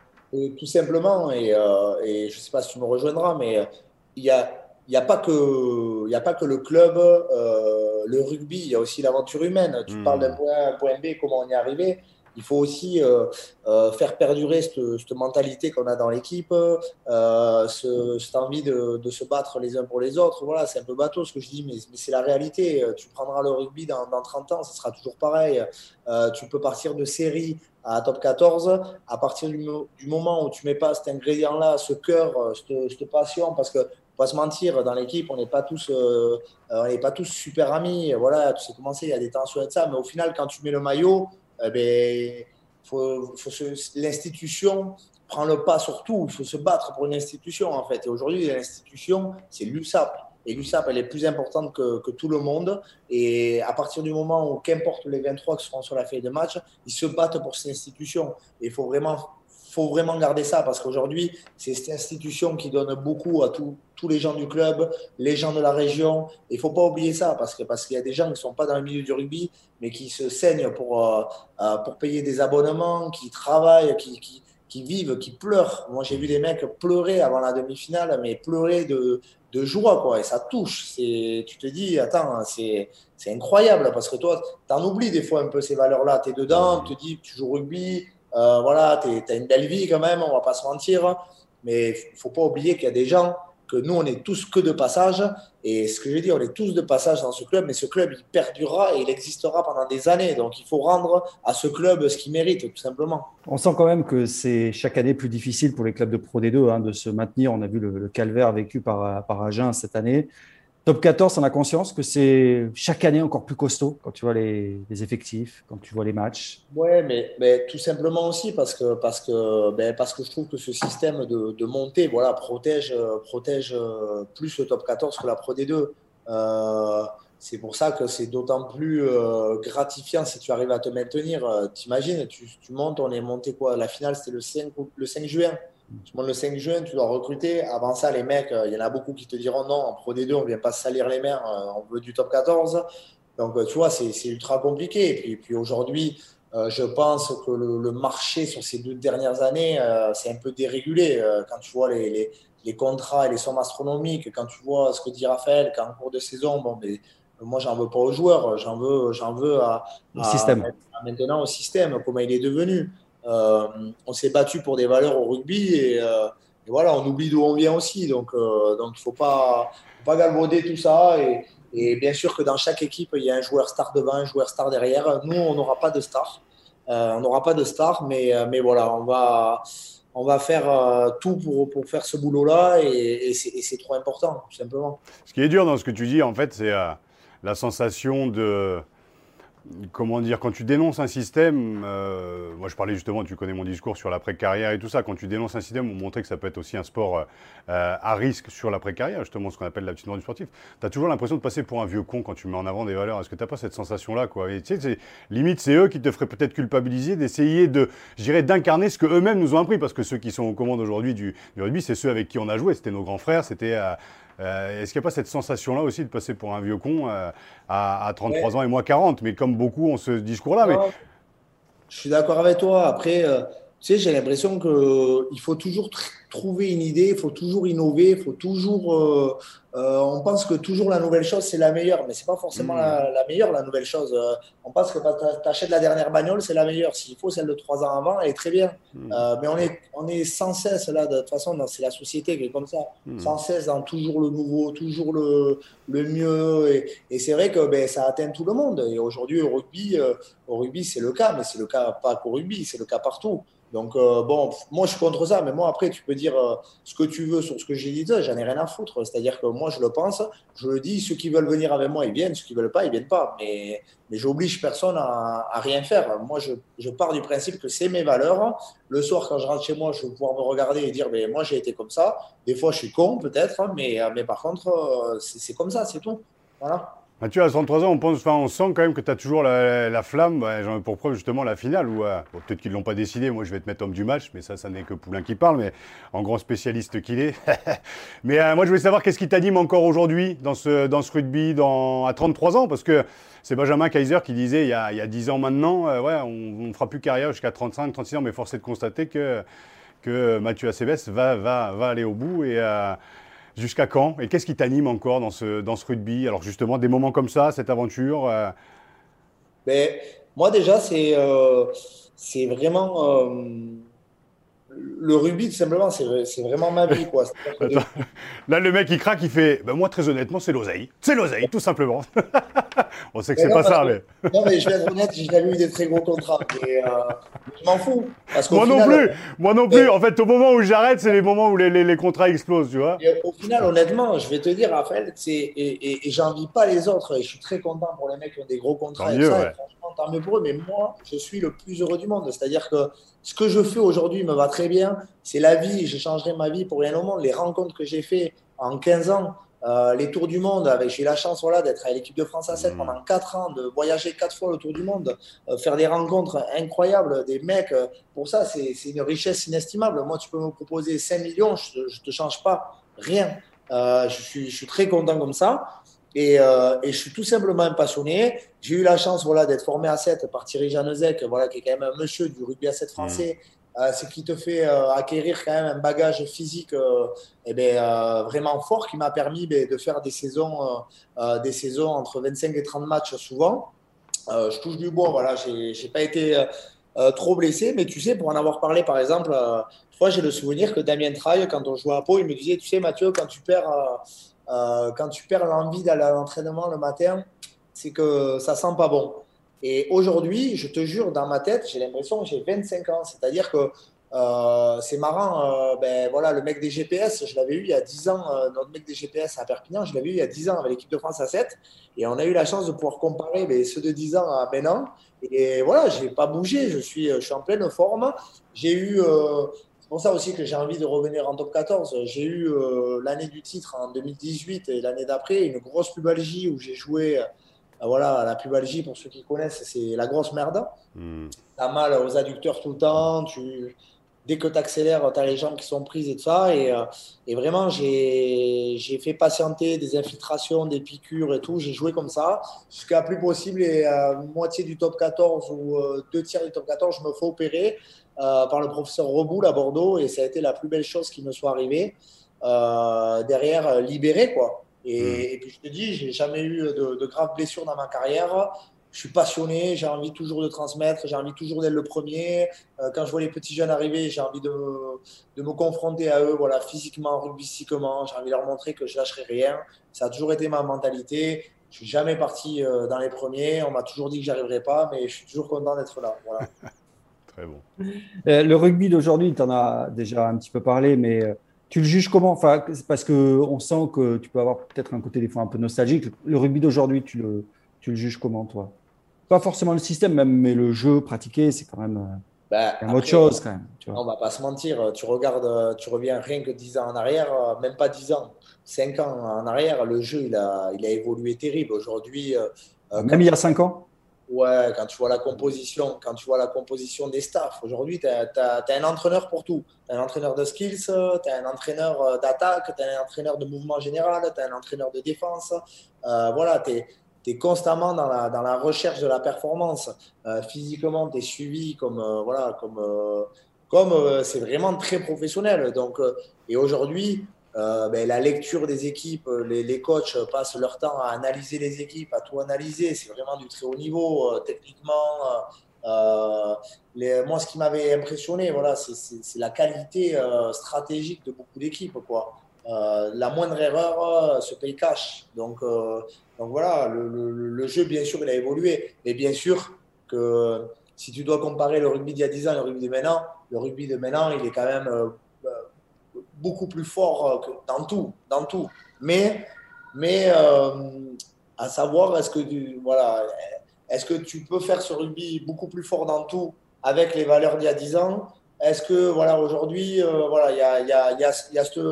Et tout simplement, et, euh, et je ne sais pas si tu me rejoindras, mais il n'y a, il y a, pas que- il y a pas que le club, euh, le rugby, il y a aussi l'aventure humaine. Tu parles d'un
Hmm.
point A à un point B, comment on y est arrivé. Il faut aussi euh, euh, faire perdurer cette, cette mentalité qu'on a dans l'équipe, euh, ce- cette envie de, de se battre les uns pour les autres. Voilà, c'est un peu bateau ce que je dis, mais, mais c'est la réalité. Tu prendras le rugby dans, dans trente ans, ce sera toujours pareil. Euh, tu peux partir de série à top quatorze, à partir du, du moment où tu mets pas cet ingrédient-là, ce cœur, cette, cette passion, parce que faut pas se mentir, dans l'équipe, on n'est pas tous, euh, on n'est pas tous super amis. Voilà, tu sais comment c'est, il y a des tensions et de ça, mais au final, quand tu mets le maillot, eh ben, faut, faut se, l'institution prend le pas sur tout. Il faut se battre pour une institution, en fait. Et aujourd'hui, l'institution, c'est l'U S A P. Et l'U S A P, elle est plus importante que, que tout le monde. Et à partir du moment où, qu'importe les vingt-trois qui seront sur la feuille de match, ils se battent pour cette institution. Et il faut vraiment, faut vraiment garder ça, parce qu'aujourd'hui, c'est cette institution qui donne beaucoup à tout, tous les gens du club, les gens de la région. Et il ne faut pas oublier ça, parce que, parce qu'il y a des gens qui ne sont pas dans le milieu du rugby, mais qui se saignent pour, euh, pour payer des abonnements, qui travaillent, qui, qui, qui vivent, qui pleurent. Moi, j'ai vu des mecs pleurer avant la demi-finale, mais pleurer de, de joie, quoi. Et ça touche. C'est, tu te dis, attends, c'est, c'est incroyable, parce que toi, tu en oublies des fois un peu ces valeurs-là. Tu es dedans, tu te dis, tu joues au rugby, euh, voilà, tu as une belle vie quand même, on va pas se mentir. Mais il ne faut pas oublier qu'il y a des gens, que nous, on est tous que de passage. Et ce que je veux dire, on est tous de passage dans ce club, mais ce club, il perdurera et il existera pendant des années. Donc, il faut rendre à ce club ce qu'il mérite, tout simplement.
On sent quand même que c'est chaque année plus difficile pour les clubs de Pro D deux hein, de se maintenir. On a vu le, le calvaire vécu par, par Agen cette année. Top quatorze, on a conscience que c'est chaque année encore plus costaud quand tu vois les, les effectifs, quand tu vois les matchs.
Ouais, mais, mais tout simplement aussi parce que, parce, que, ben parce que je trouve que ce système de, de montée voilà, protège, protège plus le top quatorze que la Pro D deux. Euh, c'est pour ça que c'est d'autant plus euh, gratifiant si tu arrives à te maintenir. Euh, T'imagines, tu, tu montes, on est monté quoi? La finale, c'était le cinq, le cinq juin. Tu montes le cinq juin, tu dois recruter. Avant ça, les mecs, il euh, y en a beaucoup qui te diront non, en Pro D deux, on ne vient pas se salir les mains, euh, on veut du top quatorze. Donc, euh, tu vois, c'est, c'est ultra compliqué. Et puis, puis aujourd'hui, euh, je pense que le, le marché sur ces deux dernières années, euh, c'est un peu dérégulé. Euh, quand tu vois les, les, les contrats et les sommes astronomiques, quand tu vois ce que dit Raphaël, qu'en cours de saison, bon, mais, moi, j'en veux pas aux joueurs, j'en veux, j'en veux à,
au
à,
système.
à maintenant au système, comment il est devenu. Euh, on s'est battu pour des valeurs au rugby et, euh, et voilà, on oublie d'où on vient aussi. Donc, euh, donc il ne faut pas, faut pas galvauder tout ça. Et, et bien sûr que dans chaque équipe, il y a un joueur star devant, un joueur star derrière. Nous, on n'aura pas de star. Euh, on n'aura pas de star, mais, mais voilà, on va, on va faire euh, tout pour, pour faire ce boulot-là et, et, c'est, et c'est trop important, tout simplement.
Ce qui est dur dans ce que tu dis, en fait, c'est euh, la sensation de… Comment dire, quand tu dénonces un système, euh, moi je parlais justement, tu connais mon discours sur l'après-carrière et tout ça, quand tu dénonces un système, on montrait que ça peut être aussi un sport euh, à risque sur l'après-carrière, justement ce qu'on appelle la petite mort du sportif. Tu as toujours l'impression de passer pour un vieux con quand tu mets en avant des valeurs. Est-ce que tu n'as pas cette sensation-là quoi? Et, tu sais, c'est, limite, c'est eux qui te feraient peut-être culpabiliser d'essayer de, je dirais, d'incarner ce qu'eux-mêmes nous ont appris, parce que ceux qui sont aux commandes aujourd'hui du, du rugby, c'est ceux avec qui on a joué, c'était nos grands frères, c'était… Euh, Euh, est-ce qu'il n'y a pas cette sensation-là aussi de passer pour un vieux con euh, à, à trente-trois ouais. ans et moi quarante? Mais comme beaucoup ont ce discours-là. Mais…
Je suis d'accord avec toi. Après, euh, tu sais, j'ai l'impression qu'il faut toujours tr- trouver une idée, il faut toujours innover, il faut toujours… Euh, euh, on pense que toujours la nouvelle chose, c'est la meilleure, mais ce n'est pas forcément mmh. la, la meilleure, la nouvelle chose. Euh, on pense que quand tu achètes la dernière bagnole, c'est la meilleure. S'il faut celle de trois ans avant, elle est très bien. Mmh. Euh, mais on est, on est sans cesse, là, de toute façon, c'est la société qui est comme ça, mmh. sans cesse dans toujours le nouveau, toujours le, le mieux. Et, et c'est vrai que ben, ça atteint tout le monde. Et aujourd'hui, au rugby, euh, au rugby, c'est le cas, mais c'est le cas pas qu'au rugby, c'est le cas partout. Donc, euh, bon, moi, je suis contre ça, mais moi, après, tu peux dire euh, ce que tu veux sur ce que j'ai dit, j'en ai rien à foutre. C'est-à-dire que moi, je le pense, je le dis, ceux qui veulent venir avec moi, ils viennent, ceux qui ne veulent pas, ils ne viennent pas. Mais, mais j'oblige personne à, à rien faire. Moi, je, je pars du principe que c'est mes valeurs. Le soir, quand je rentre chez moi, je vais pouvoir me regarder et dire, ben, moi, j'ai été comme ça. Des fois, je suis con, peut-être, mais, mais par contre, c'est, c'est comme ça, c'est tout. Voilà.
Mathieu, à trente-trois ans, on, pense, enfin, on sent quand même que tu as toujours la, la flamme. Bah, j'en ai pour preuve justement la finale où euh, bon, peut-être qu'ils ne l'ont pas décidé. Moi, je vais te mettre homme du match, mais ça, ça n'est que Poulain qui parle, mais en grand spécialiste qu'il est. mais euh, moi, je voulais savoir qu'est-ce qui t'anime encore aujourd'hui dans ce, dans ce rugby dans, à trente-trois ans, parce que c'est Benjamin Kaiser qui disait il y a, il y a dix ans maintenant, euh, ouais, on ne fera plus carrière jusqu'à trente-cinq, trente-six ans, mais force est de constater que, que Mathieu Acebes va, va, va aller au bout et… Euh, jusqu'à quand? Et qu'est-ce qui t'anime encore dans ce, dans ce rugby? Alors justement, des moments comme ça, cette aventure euh...
Mais, moi déjà, c'est, euh, c'est vraiment… Euh, le rugby, tout simplement, c'est, c'est vraiment ma vie, quoi.
Attends, là, le mec, il craque, il fait ben, « Moi, très honnêtement, c'est l'oseille. C'est l'oseille, tout simplement. » On sait que mais c'est non, pas ça, mais…
Non, mais je vais être honnête, j'ai jamais eu des très gros contrats. Mais, euh, je m'en fous. Parce
moi
final,
non plus.
euh,
Moi non plus. Mais, en fait, au moment où j'arrête, c'est les moments où les, les, les contrats explosent, tu vois.
Et au final, honnêtement, je vais te dire, Raphaël, c'est, et, et, et j'envie pas les autres. Et je suis très content pour les mecs qui ont des gros contrats.
Tant mieux,
ça,
ouais.
Franchement, tant mieux pour eux. Mais moi, je suis le plus heureux du monde. C'est-à-dire que ce que je fais aujourd'hui me va très bien. C'est la vie. Je changerai ma vie pour rien au monde. Les rencontres que j'ai faites en quinze ans, euh, les tours du monde, avec, j'ai eu la chance voilà, d'être à l'équipe de France A sept pendant quatre ans, de voyager quatre fois le tour du monde, euh, faire des rencontres incroyables, des mecs. Euh, pour ça, c'est, c'est une richesse inestimable. Moi, tu peux me proposer cinq millions, je ne te change pas rien. Euh, je, suis, je suis très content comme ça. Et, euh, et je suis tout simplement passionné. J'ai eu la chance voilà, d'être formé à sept par Thierry Janezek, voilà, qui est quand même un monsieur du rugby à sept français. Mmh. Euh, ce qui te fait euh, acquérir quand même un bagage physique euh, eh ben, euh, vraiment fort, qui m'a permis ben, de faire des saisons, euh, euh, des saisons entre vingt-cinq et trente matchs souvent. Euh, je touche du bois, voilà, j'ai, j'ai pas été euh, trop blessé, mais tu sais, pour en avoir parlé par exemple, euh, fois j'ai le souvenir que Damien Traille, quand on jouait à Pau, il me disait, tu sais Mathieu, quand tu perds... Euh, Euh, quand tu perds l'envie d'aller à l'entraînement le matin, c'est que ça sent pas bon. Et aujourd'hui, je te jure, dans ma tête, j'ai l'impression que j'ai vingt-cinq ans. C'est-à-dire que euh, c'est marrant, euh, ben, voilà, le mec des G P S, je l'avais eu il y a dix ans, euh, notre mec des G P S à Perpignan, je l'avais eu il y a dix ans avec l'équipe de France A sept. Et on a eu la chance de pouvoir comparer ben, ceux de dix ans à maintenant. Et voilà, je n'ai pas bougé, je suis, je suis en pleine forme. J'ai eu... Euh, C'est pour ça aussi que j'ai envie de revenir en top quatorze. J'ai eu euh, l'année du titre en deux mille dix-huit et l'année d'après une grosse pubalgie où j'ai joué. Euh, voilà, la pubalgie, pour ceux qui connaissent, c'est la grosse merde. Mm. Tu as mal aux adducteurs tout le temps. Tu, dès que tu accélères, tu as les jambes qui sont prises et tout ça. Et, euh, et vraiment, j'ai, j'ai fait patienter des infiltrations, des piqûres et tout. J'ai joué comme ça jusqu'à plus possible. Et euh, moitié du top quatorze ou euh, deux tiers du top quatorze, je me fais opérer. Euh, par le professeur Reboul à Bordeaux, et ça a été la plus belle chose qui me soit arrivée. Euh, derrière, euh, libéré, quoi. Et, mmh. et puis je te dis, j'ai jamais eu de, de graves blessures dans ma carrière. Je suis passionné, j'ai envie toujours de transmettre, j'ai envie toujours d'être le premier. Euh, quand je vois les petits jeunes arriver, j'ai envie de, de me confronter à eux, voilà, physiquement, rugbystiquement. J'ai envie de leur montrer que je lâcherai rien. Ça a toujours été ma mentalité. Je suis jamais parti euh, dans les premiers. On m'a toujours dit que j'arriverais pas, mais je suis toujours content d'être là. Voilà.
Très bon.
Euh, le rugby d'aujourd'hui, tu en as déjà un petit peu parlé, mais euh, tu le juges comment? Enfin, parce qu'on sent que tu peux avoir peut-être un côté des fois un peu nostalgique. Le rugby d'aujourd'hui, tu le, tu le juges comment, toi? Pas forcément le système même, mais le jeu pratiqué, c'est quand même euh,
bah,
une autre chose quand même. Tu vois.
On ne va pas se mentir. Tu regardes, tu reviens rien que dix ans en arrière, même pas dix ans, cinq ans en arrière, le jeu, il a, il a évolué terrible. Aujourd'hui… Euh,
même il y a cinq ans?
Ouais, quand tu vois la composition, quand tu vois la composition des staffs, aujourd'hui, tu as un entraîneur pour tout. Tu as un entraîneur de skills, tu as un entraîneur d'attaque, tu as un entraîneur de mouvement général, tu as un entraîneur de défense. Euh, voilà, tu es, es constamment dans la, dans la recherche de la performance. Euh, physiquement, tu es suivi comme… Euh, voilà, comme, euh, comme euh, c'est vraiment très professionnel. Donc, euh, et aujourd'hui… Euh, ben, la lecture des équipes, les, les coachs passent leur temps à analyser les équipes, à tout analyser. C'est vraiment du très haut niveau, euh, techniquement. Euh, les, moi, ce qui m'avait impressionné, voilà, c'est la qualité euh, stratégique de beaucoup d'équipes, quoi. Euh, la moindre erreur euh, se paye cash. Donc, euh, donc voilà, le, le, le jeu, bien sûr, il a évolué. Mais bien sûr que si tu dois comparer le rugby d'il y a dix ans et le rugby de maintenant, le rugby de maintenant, il est quand même… Euh, beaucoup plus fort que dans tout, dans tout. Mais, mais euh, à savoir, est-ce que, tu, voilà, est-ce que tu peux faire ce rugby beaucoup plus fort dans tout avec les valeurs d'il y a dix ans? Est-ce que, voilà, aujourd'hui, euh, voilà, il y a, y a, y a, y a cette,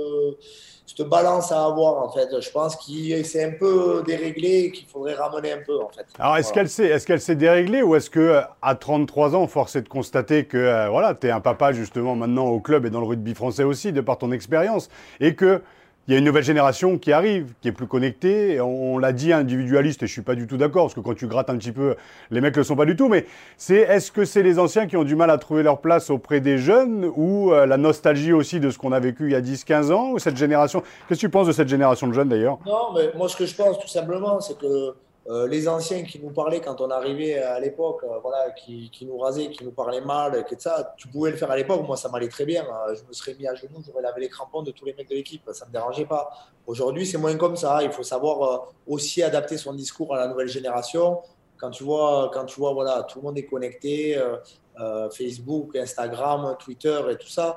cette balance à avoir, en fait. Je pense que c'est un peu déréglé et qu'il faudrait ramener un peu, en fait.
Alors, est-ce voilà. qu'elle est qu'elle s'est déréglée ou est-ce qu'à trente-trois ans, force est de constater que euh, voilà, tu es un papa, justement, maintenant au club et dans le rugby français aussi, de par ton expérience, et que il y a une nouvelle génération qui arrive, qui est plus connectée. On, on l'a dit, individualiste, et je suis pas du tout d'accord, parce que quand tu grattes un petit peu, les mecs le sont pas du tout. Mais c'est, est-ce que c'est les anciens qui ont du mal à trouver leur place auprès des jeunes, ou euh, la nostalgie aussi de ce qu'on a vécu il y a dix quinze ans, ou cette génération? Qu'est-ce que tu penses de cette génération de jeunes d'ailleurs?
Non, mais moi ce que je pense tout simplement, c'est que Euh, les anciens qui nous parlaient quand on arrivait à l'époque, euh, voilà, qui, qui nous rasaient, qui nous parlaient mal, et ça, tu pouvais le faire à l'époque. Moi, ça m'allait très bien. Euh, je me serais mis à genoux, j'aurais lavé les crampons de tous les mecs de l'équipe. Ça ne me dérangeait pas. Aujourd'hui, c'est moins comme ça. Il faut savoir euh, aussi adapter son discours à la nouvelle génération. Quand tu vois, quand tu vois voilà, tout le monde est connecté, euh, euh, Facebook, Instagram, Twitter et tout ça,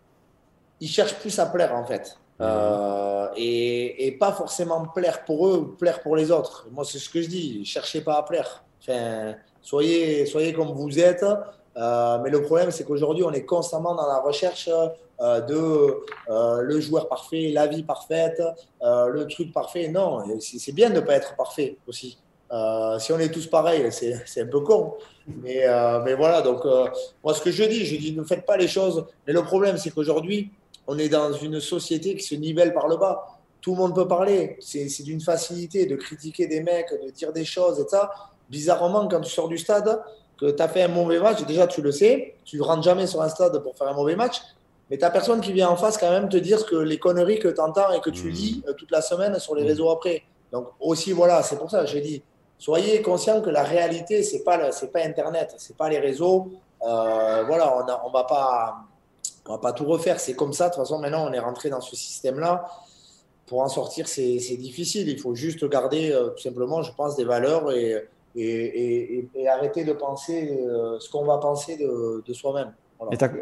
ils cherchent plus à plaire en fait. Euh, et, et pas forcément plaire pour eux ou plaire pour les autres. Moi, c'est ce que je dis. Cherchez pas à plaire. Enfin, soyez, soyez comme vous êtes. Euh, mais le problème, c'est qu'aujourd'hui, on est constamment dans la recherche euh, de euh, le joueur parfait, la vie parfaite, euh, le truc parfait. Non, c'est, c'est bien de ne pas être parfait aussi. Euh, si on est tous pareils, c'est, c'est un peu con. Mais, euh, mais voilà, donc euh, moi, ce que je dis, je dis ne faites pas les choses. Mais le problème, c'est qu'aujourd'hui, on est dans une société qui se nivelle par le bas. Tout le monde peut parler. C'est, c'est d'une facilité de critiquer des mecs, de dire des choses et ça. Bizarrement, quand tu sors du stade, que tu as fait un mauvais match, déjà tu le sais, tu ne rentres jamais sur un stade pour faire un mauvais match, mais tu n'as personne qui vient en face quand même te dire que les conneries que tu entends et que tu lis toute la semaine sur les réseaux après. Donc aussi, voilà, c'est pour ça que j'ai dit, soyez conscients que la réalité, ce n'est pas, c'est pas Internet, ce n'est pas les réseaux. Euh, voilà, on ne va pas, on va pas tout refaire, c'est comme ça. De toute façon, maintenant, on est rentré dans ce système-là. Pour en sortir, c'est, c'est difficile. Il faut juste garder, euh, tout simplement, je pense, des valeurs et Et, et, et arrêter de penser euh, ce qu'on va penser de, de soi-même. Voilà.
Et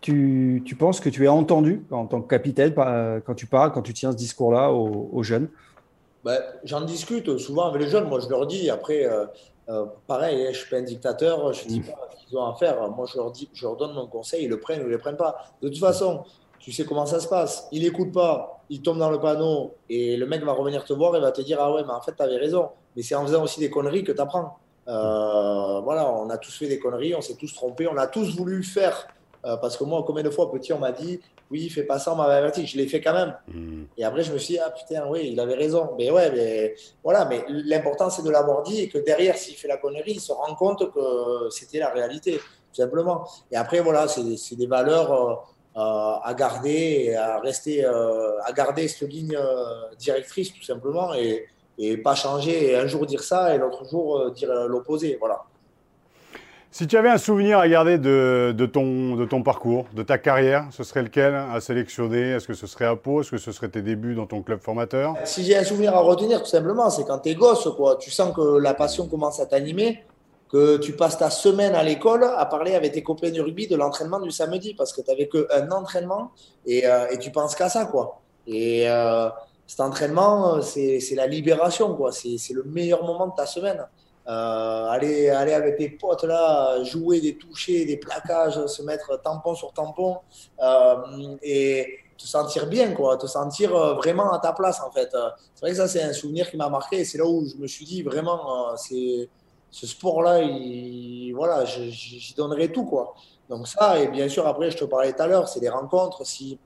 tu, tu penses que tu es entendu en tant que capitaine quand tu parles, quand tu tiens ce discours-là aux, aux jeunes?
Ben, j'en discute souvent avec les jeunes. Moi, je leur dis, après, euh, euh, pareil, je ne suis pas un dictateur, je ne dis pas ce qu'ils ont à faire. Moi, je leur, dis, je leur donne mon conseil, ils le prennent ou ils ne le prennent pas. De toute façon, tu sais comment ça se passe. Il n'écoute pas, il tombe dans le panneau et le mec va revenir te voir et va te dire « Ah ouais, mais en fait, tu avais raison. » Mais c'est en faisant aussi des conneries que tu apprends. Euh, voilà, on a tous fait des conneries, on s'est tous trompés, on a tous voulu faire. Euh, parce que moi, combien de fois, petit, on m'a dit « Oui, fais pas ça, on m'avait averti. » Je l'ai fait quand même. Mmh. Et après, je me suis dit « Ah putain, oui, il avait raison. » Mais ouais, mais voilà, mais l'important, c'est de l'avoir dit et que derrière, s'il fait la connerie, il se rend compte que c'était la réalité, tout simplement. Et après, voilà, c'est, c'est des valeurs euh, à garder et à rester, euh, à garder cette ligne euh, directrice, tout simplement. Et et pas changer et un jour dire ça et l'autre jour euh, dire l'opposé. Voilà.
Si tu avais un souvenir à garder de, de, ton, de ton parcours, de ta carrière, ce serait lequel à sélectionner? Est-ce que ce serait à Pau? Est-ce que ce serait tes débuts dans ton club formateur?
Si j'ai un souvenir à retenir, tout simplement, c'est quand t'es gosse, quoi. Tu sens que la passion commence à t'animer, que tu passes ta semaine à l'école à parler avec tes copains de rugby de l'entraînement du samedi parce que tu n'avais qu'un entraînement et, euh, et tu penses qu'à ça, quoi. Et euh, cet entraînement, c'est, c'est la libération, quoi. C'est, c'est le meilleur moment de ta semaine. Euh, aller, aller avec tes potes là, jouer des touchés, des plaquages, se mettre tampon sur tampon euh, et te sentir bien, quoi. Te sentir vraiment à ta place, en fait. C'est vrai que ça, c'est un souvenir qui m'a marqué. Et c'est là où je me suis dit vraiment, euh, c'est, ce sport-là, il, voilà, je, j'y donnerai tout, quoi. Donc ça, et bien sûr, après, je te parlais tout à l'heure, c'est des rencontres. Si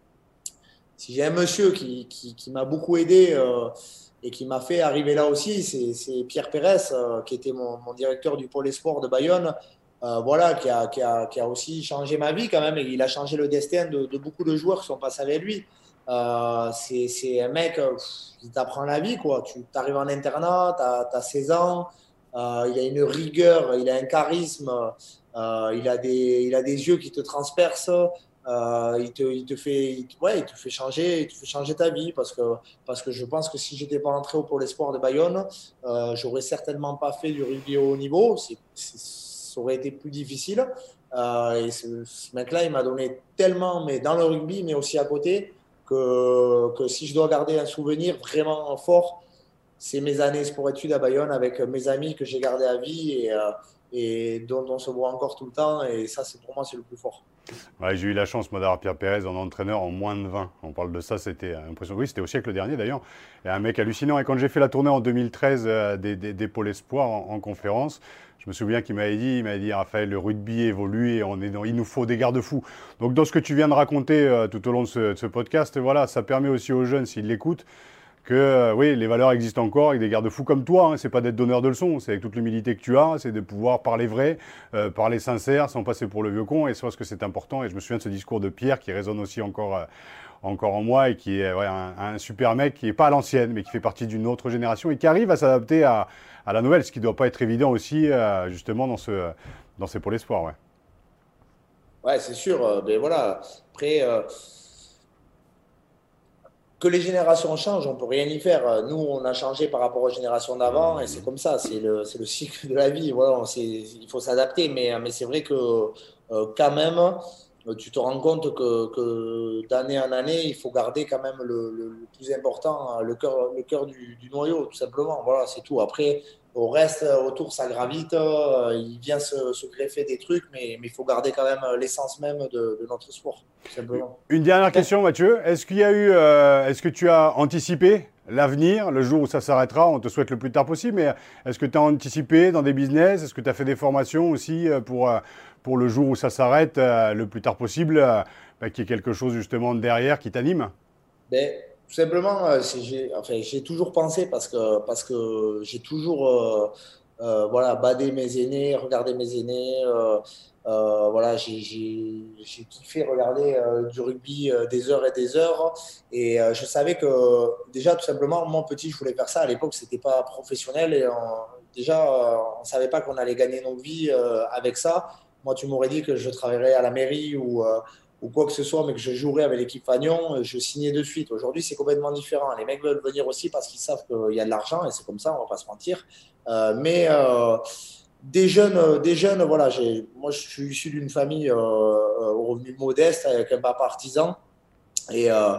Si j'ai un monsieur qui, qui, qui m'a beaucoup aidé euh, et qui m'a fait arriver là aussi, c'est, c'est Pierre Pérez, euh, qui était mon, mon directeur du pôle espoir de Bayonne, euh, voilà, qui a, qui, a, qui a aussi changé ma vie quand même, et il a changé le destin de, de beaucoup de joueurs qui sont passés avec lui. Euh, c'est, c'est un mec qui t'apprend la vie, quoi. Tu arrives en internat, tu as seize ans, euh, il a une rigueur, il a un charisme, euh, il, a des, il a des yeux qui te transpercent. Euh, il, te, il, te fait, il, ouais, il te fait changer, il te fait changer ta vie parce que, parce que je pense que si j'étais pas entré au Pôle Espoir de Bayonne, euh, j'aurais certainement pas fait du rugby au haut niveau. C'est, c'est, ça aurait été plus difficile. Euh, et ce, ce mec-là, il m'a donné tellement, mais dans le rugby, mais aussi à côté, que, que si je dois garder un souvenir vraiment fort, c'est mes années sport-études à Bayonne avec mes amis que j'ai gardés à vie et, euh, et dont on se voit encore tout le temps. Et ça, c'est, pour moi, c'est le plus fort.
Ouais, j'ai eu la chance, moi, d'avoir Pierre Pérez en entraîneur en moins de vingt. On parle de ça, c'était impressionnant. Oui, c'était au siècle dernier, d'ailleurs. Et un mec hallucinant. Et quand j'ai fait la tournée en deux mille treize euh, des, des, des pôles espoirs en, en conférence, je me souviens qu'il m'avait dit, il m'avait dit, Raphaël, le rugby évolue et on est dans, il nous faut des garde-fous. Donc, dans ce que tu viens de raconter euh, tout au long de ce, de ce podcast, voilà, ça permet aussi aux jeunes, s'ils l'écoutent, que euh, oui, les valeurs existent encore avec des garde-fous comme toi. Hein. C'est pas d'être donneur de leçons, c'est avec toute l'humilité que tu as, c'est de pouvoir parler vrai, euh, parler sincère, sans passer pour le vieux con. Et je pense que c'est important. Et je me souviens de ce discours de Pierre qui résonne aussi encore, euh, encore en moi et qui est ouais, un, un super mec qui est pas à l'ancienne, mais qui fait partie d'une autre génération et qui arrive à s'adapter à, à la nouvelle, ce qui doit pas être évident aussi, euh, justement, dans, ce, dans ces pôles espoirs. Ouais,
ouais c'est sûr. Euh, mais voilà, après. Euh... Que les générations changent, on ne peut rien y faire. Nous, on a changé par rapport aux générations d'avant et c'est comme ça, c'est le, c'est le cycle de la vie. Voilà, on il faut s'adapter, mais, mais c'est vrai que euh, quand même, tu te rends compte que, que d'année en année, il faut garder quand même le, le, le plus important, le cœur, le cœur du, du noyau, tout simplement. Voilà, c'est tout. Après, au reste, autour, ça gravite, euh, il vient se, se greffer des trucs, mais, mais il faut garder quand même l'essence même de, de notre sport, tout simplement.
Une dernière question, Mathieu. Est-ce qu'il y a eu, euh, est-ce que tu as anticipé l'avenir, le jour où ça s'arrêtera? On te souhaite le plus tard possible, mais est-ce que tu as anticipé dans des business? Est-ce que tu as fait des formations aussi pour, pour le jour où ça s'arrête, euh, le plus tard possible, euh, bah, qu'il y ait quelque chose justement derrière qui t'anime?
Ben, tout simplement, euh, c'est- j'ai enfin, j'ai toujours pensé parce que, parce que j'ai toujours euh, euh, voilà, badé mes aînés, regardé mes aînés. Euh, euh, voilà, j'ai j'ai- j'ai kiffé regarder euh, du rugby euh, des heures et des heures. Et euh, je savais que déjà, tout simplement, moi petit, je voulais faire ça. À l'époque, c'était pas professionnel et on- déjà, euh, on savait pas qu'on allait gagner nos vies euh, avec ça. Moi, tu m'aurais dit que je travaillerais à la mairie ou, euh, ou quoi que ce soit, mais que je jouerais avec l'équipe Fagnon, je signais de suite. Aujourd'hui, c'est complètement différent. Les mecs veulent venir aussi parce qu'ils savent qu'il y a de l'argent et c'est comme ça, on va pas se mentir. Euh, mais euh, des jeunes, euh, des jeunes, voilà, j'ai, moi je suis issu d'une famille euh, euh, au revenu modeste avec un papa artisan. Et euh,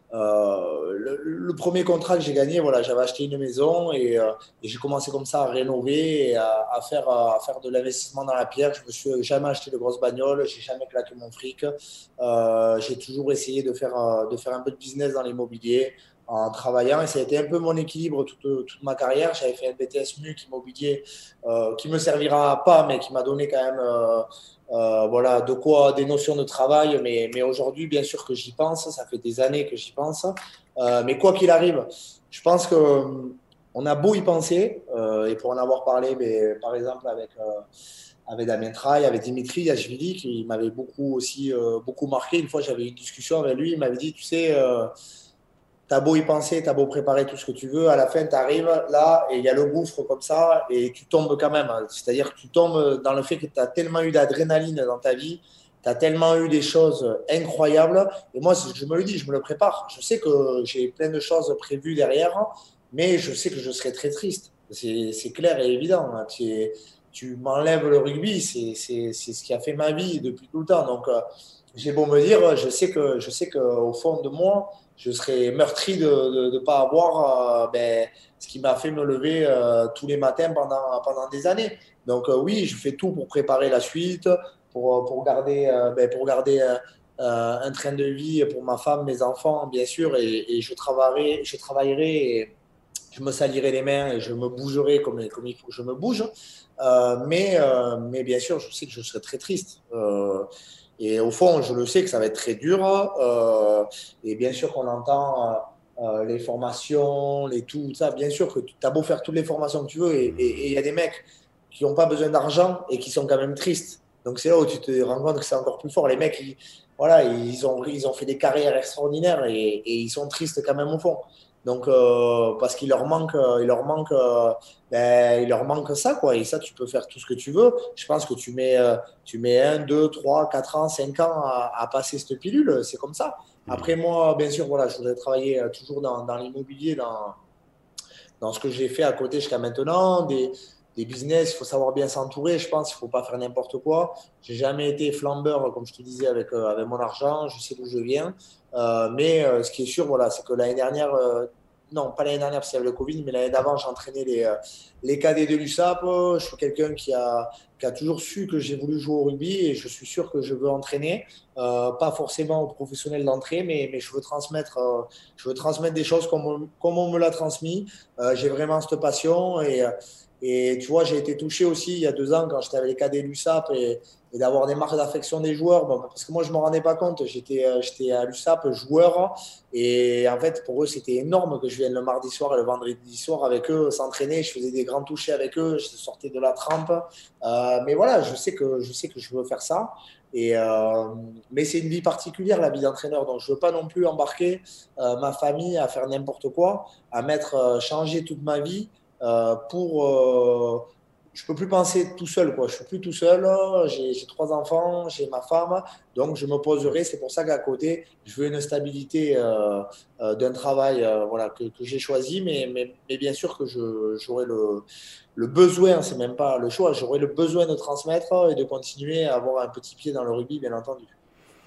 euh, le, le premier contrat que j'ai gagné, voilà, j'avais acheté une maison et, euh, et j'ai commencé comme ça à rénover et à, à faire, à faire de l'investissement dans la pierre. Je me suis jamais acheté de grosses bagnoles, j'ai jamais claqué mon fric. Euh, j'ai toujours essayé de faire, euh, de faire un peu de business dans l'immobilier en travaillant et ça a été un peu mon équilibre toute, toute ma carrière. J'avais fait un B T S M U K immobilier euh, qui me servira pas, mais qui m'a donné quand même euh, euh, voilà, de quoi, des notions de travail, mais, mais aujourd'hui, bien sûr que j'y pense, ça fait des années que j'y pense. Euh, mais quoi qu'il arrive, je pense que euh, on a beau y penser, euh, et pour en avoir parlé, mais, par exemple, avec, euh, avec Damien Traille, avec Dimitri Yachvili, qui m'avait beaucoup aussi euh, beaucoup marqué. Une fois, j'avais eu une discussion avec lui, il m'avait dit, tu sais, euh, t'as beau y penser, t'as beau préparer tout ce que tu veux, à la fin, tu arrives là et il y a le gouffre comme ça et tu tombes quand même. C'est-à-dire que tu tombes dans le fait que tu as tellement eu d'adrénaline dans ta vie, tu as tellement eu des choses incroyables. Et moi, je me le dis, je me le prépare. Je sais que j'ai plein de choses prévues derrière, mais je sais que je serai très triste. C'est, c'est clair et évident. Tu, tu m'enlèves le rugby, c'est, c'est, c'est ce qui a fait ma vie depuis tout le temps. Donc, euh, j'ai beau me dire, je sais que, je sais qu'au fond de moi, je serais meurtri de ne pas avoir euh, ben, ce qui m'a fait me lever euh, tous les matins pendant, pendant des années. Donc euh, oui, je fais tout pour préparer la suite, pour, pour garder, euh, ben, pour garder euh, euh, un train de vie pour ma femme, mes enfants, bien sûr, et, et je travaillerai, je travaillerai et je me salirai les mains et je me bougerai comme, comme il faut que je me bouge. Euh, mais, euh, mais bien sûr, je sais que je serai très triste. Euh, et au fond, je le sais que ça va être très dur. Euh, et bien sûr qu'on entend euh, euh, les formations, les tout, ça. Bien sûr que tu as beau faire toutes les formations que tu veux. Et il y a des mecs qui n'ont pas besoin d'argent et qui sont quand même tristes. Donc c'est là où tu te rends compte que c'est encore plus fort. Les mecs, ils, voilà, ils, ont, ils ont fait des carrières extraordinaires et, et ils sont tristes quand même au fond. Donc, euh, parce qu'il leur manque, il leur manque, euh, ben, il leur manque ça, quoi. Et ça, tu peux faire tout ce que tu veux. Je pense que tu mets, euh, tu mets un, deux, trois, quatre ans, cinq ans à, à passer cette pilule. C'est comme ça. Après, moi, bien sûr, voilà, je voudrais travailler euh, toujours dans, dans l'immobilier, dans, dans ce que j'ai fait à côté jusqu'à maintenant. Des, des business, il faut savoir bien s'entourer, je pense. Il ne faut pas faire n'importe quoi. J'ai jamais été flambeur, comme je te disais, avec, euh, avec mon argent. Je sais d'où je viens. Euh, mais euh, ce qui est sûr, voilà, c'est que l'année dernière, euh, non, pas l'année dernière parce qu'il y avait le Covid, mais l'année d'avant, j'entraînais les, euh, les cadets de l'U S A P. Je suis quelqu'un qui a, qui a toujours su que j'ai voulu jouer au rugby et je suis sûr que je veux entraîner. Euh, pas forcément aux professionnels d'entrée, mais, mais je, veux transmettre, euh, je veux transmettre des choses comme on, comme on me l'a transmis. Euh, j'ai vraiment cette passion et, et tu vois, j'ai été touché aussi il y a deux ans quand j'étais avec les cadets de l'U S A P et, et d'avoir des marques d'affection des joueurs. Bon, parce que moi, je ne me rendais pas compte. J'étais, j'étais à l'U S A P joueur et en fait, pour eux, c'était énorme que je vienne le mardi soir et le vendredi soir avec eux s'entraîner. Je faisais des grands touchés avec eux, je sortais de la trempe. Euh, mais voilà, je sais, que, je sais que je veux faire ça. Et euh, mais c'est une vie particulière, la vie d'entraîneur. Donc, je ne veux pas non plus embarquer euh, ma famille à faire n'importe quoi, à mettre, euh, changer toute ma vie euh, pour. Euh, je ne peux plus penser tout seul, quoi. Je ne suis plus tout seul. J'ai, j'ai trois enfants, j'ai ma femme. Donc, je me poserai. C'est pour ça qu'à côté, je veux une stabilité euh, euh, d'un travail euh, voilà, que, que j'ai choisi. Mais, mais, mais bien sûr que je, j'aurai le, le besoin, c'est même pas le choix, j'aurai le besoin de transmettre et de continuer à avoir un petit pied dans le rugby, bien entendu.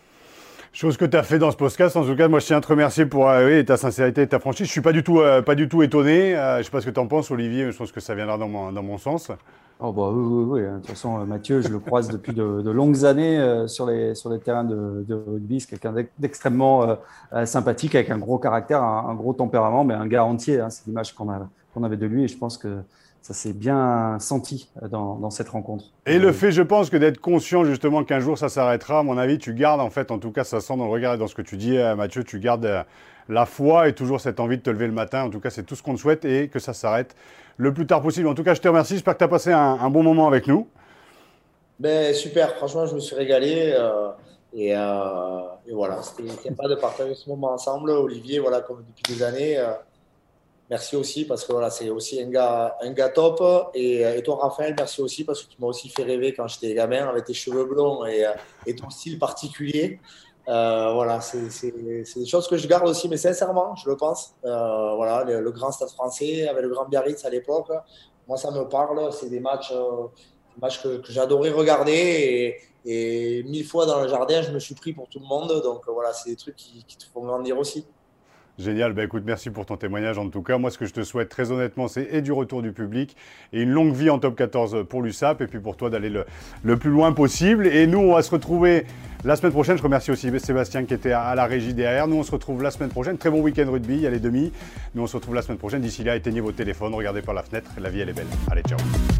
Chose que tu as fait dans ce podcast. En tout cas, moi, je tiens à te remercier pour euh, oui, ta sincérité et ta franchise. Je suis pas du tout, euh, pas du tout étonné. Euh, je sais pas ce que tu en penses, Olivier, mais je pense que ça viendra dans mon, dans mon sens.
Oh bah oui, oui, oui. De toute façon, Mathieu, je le croise depuis de, de longues années euh, sur, les, sur les terrains de, de rugby. C'est quelqu'un d'extrêmement euh, sympathique, avec un gros caractère, un, un gros tempérament, mais un gars entier. Hein, c'est l'image qu'on a, qu'on avait de lui et je pense que ça s'est bien senti dans, dans cette rencontre.
Et le fait, je pense, que d'être conscient justement qu'un jour ça s'arrêtera, à mon avis, tu gardes en fait, en tout cas ça sent dans le regard et dans ce que tu dis, Mathieu, tu gardes la foi et toujours cette envie de te lever le matin. En tout cas, c'est tout ce qu'on te souhaite et que ça s'arrête le plus tard possible. En tout cas, je te remercie. J'espère que tu as passé un, un bon moment avec nous.
Ben, super, franchement, je me suis régalé. Euh, et, euh, et voilà, c'était sympa de partager ce moment ensemble. Olivier, voilà, comme depuis des années. Euh, Merci aussi parce que voilà, c'est aussi un gars, un gars top. Et, et toi, Raphaël, merci aussi parce que tu m'as aussi fait rêver quand j'étais gamin avec tes cheveux blonds et, et ton style particulier. Euh, voilà, c'est, c'est, c'est des choses que je garde aussi, mais sincèrement, je le pense. Euh, voilà, le, le grand Stade français avec le grand Biarritz à l'époque, moi, ça me parle. C'est des matchs, euh, des matchs que, que j'adorais regarder et, et mille fois dans le jardin, je me suis pris pour tout le monde. Donc voilà, c'est des trucs qui, qui te font grandir aussi.
Génial, bah écoute, merci pour ton témoignage en tout cas. Moi, ce que je te souhaite très honnêtement, c'est et du retour du public et une longue vie en top quatorze pour l'U S A P et puis pour toi d'aller le, le plus loin possible. Et nous, on va se retrouver la semaine prochaine. Je remercie aussi Sébastien qui était à, à la régie derrière. Nous, on se retrouve la semaine prochaine. Très bon week-end rugby, il y a les demi. Nous, on se retrouve la semaine prochaine. D'ici là, éteignez vos téléphones, regardez par la fenêtre. La vie, elle est belle. Allez, ciao.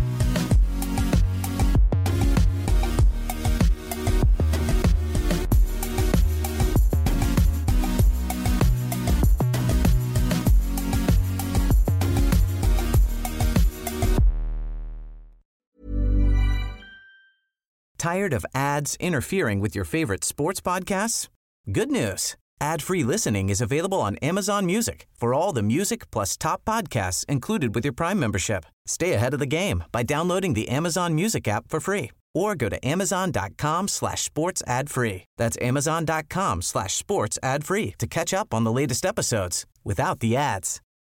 Tired of ads interfering with your favorite sports podcasts? Good news. Ad-free listening is available on Amazon Music for all the music plus top podcasts included with your Prime membership. Stay ahead of the game by downloading the Amazon Music app for free or go to amazon.com slash sports ad free. That's amazon.com slash sports ad free to catch up on the latest episodes without the ads.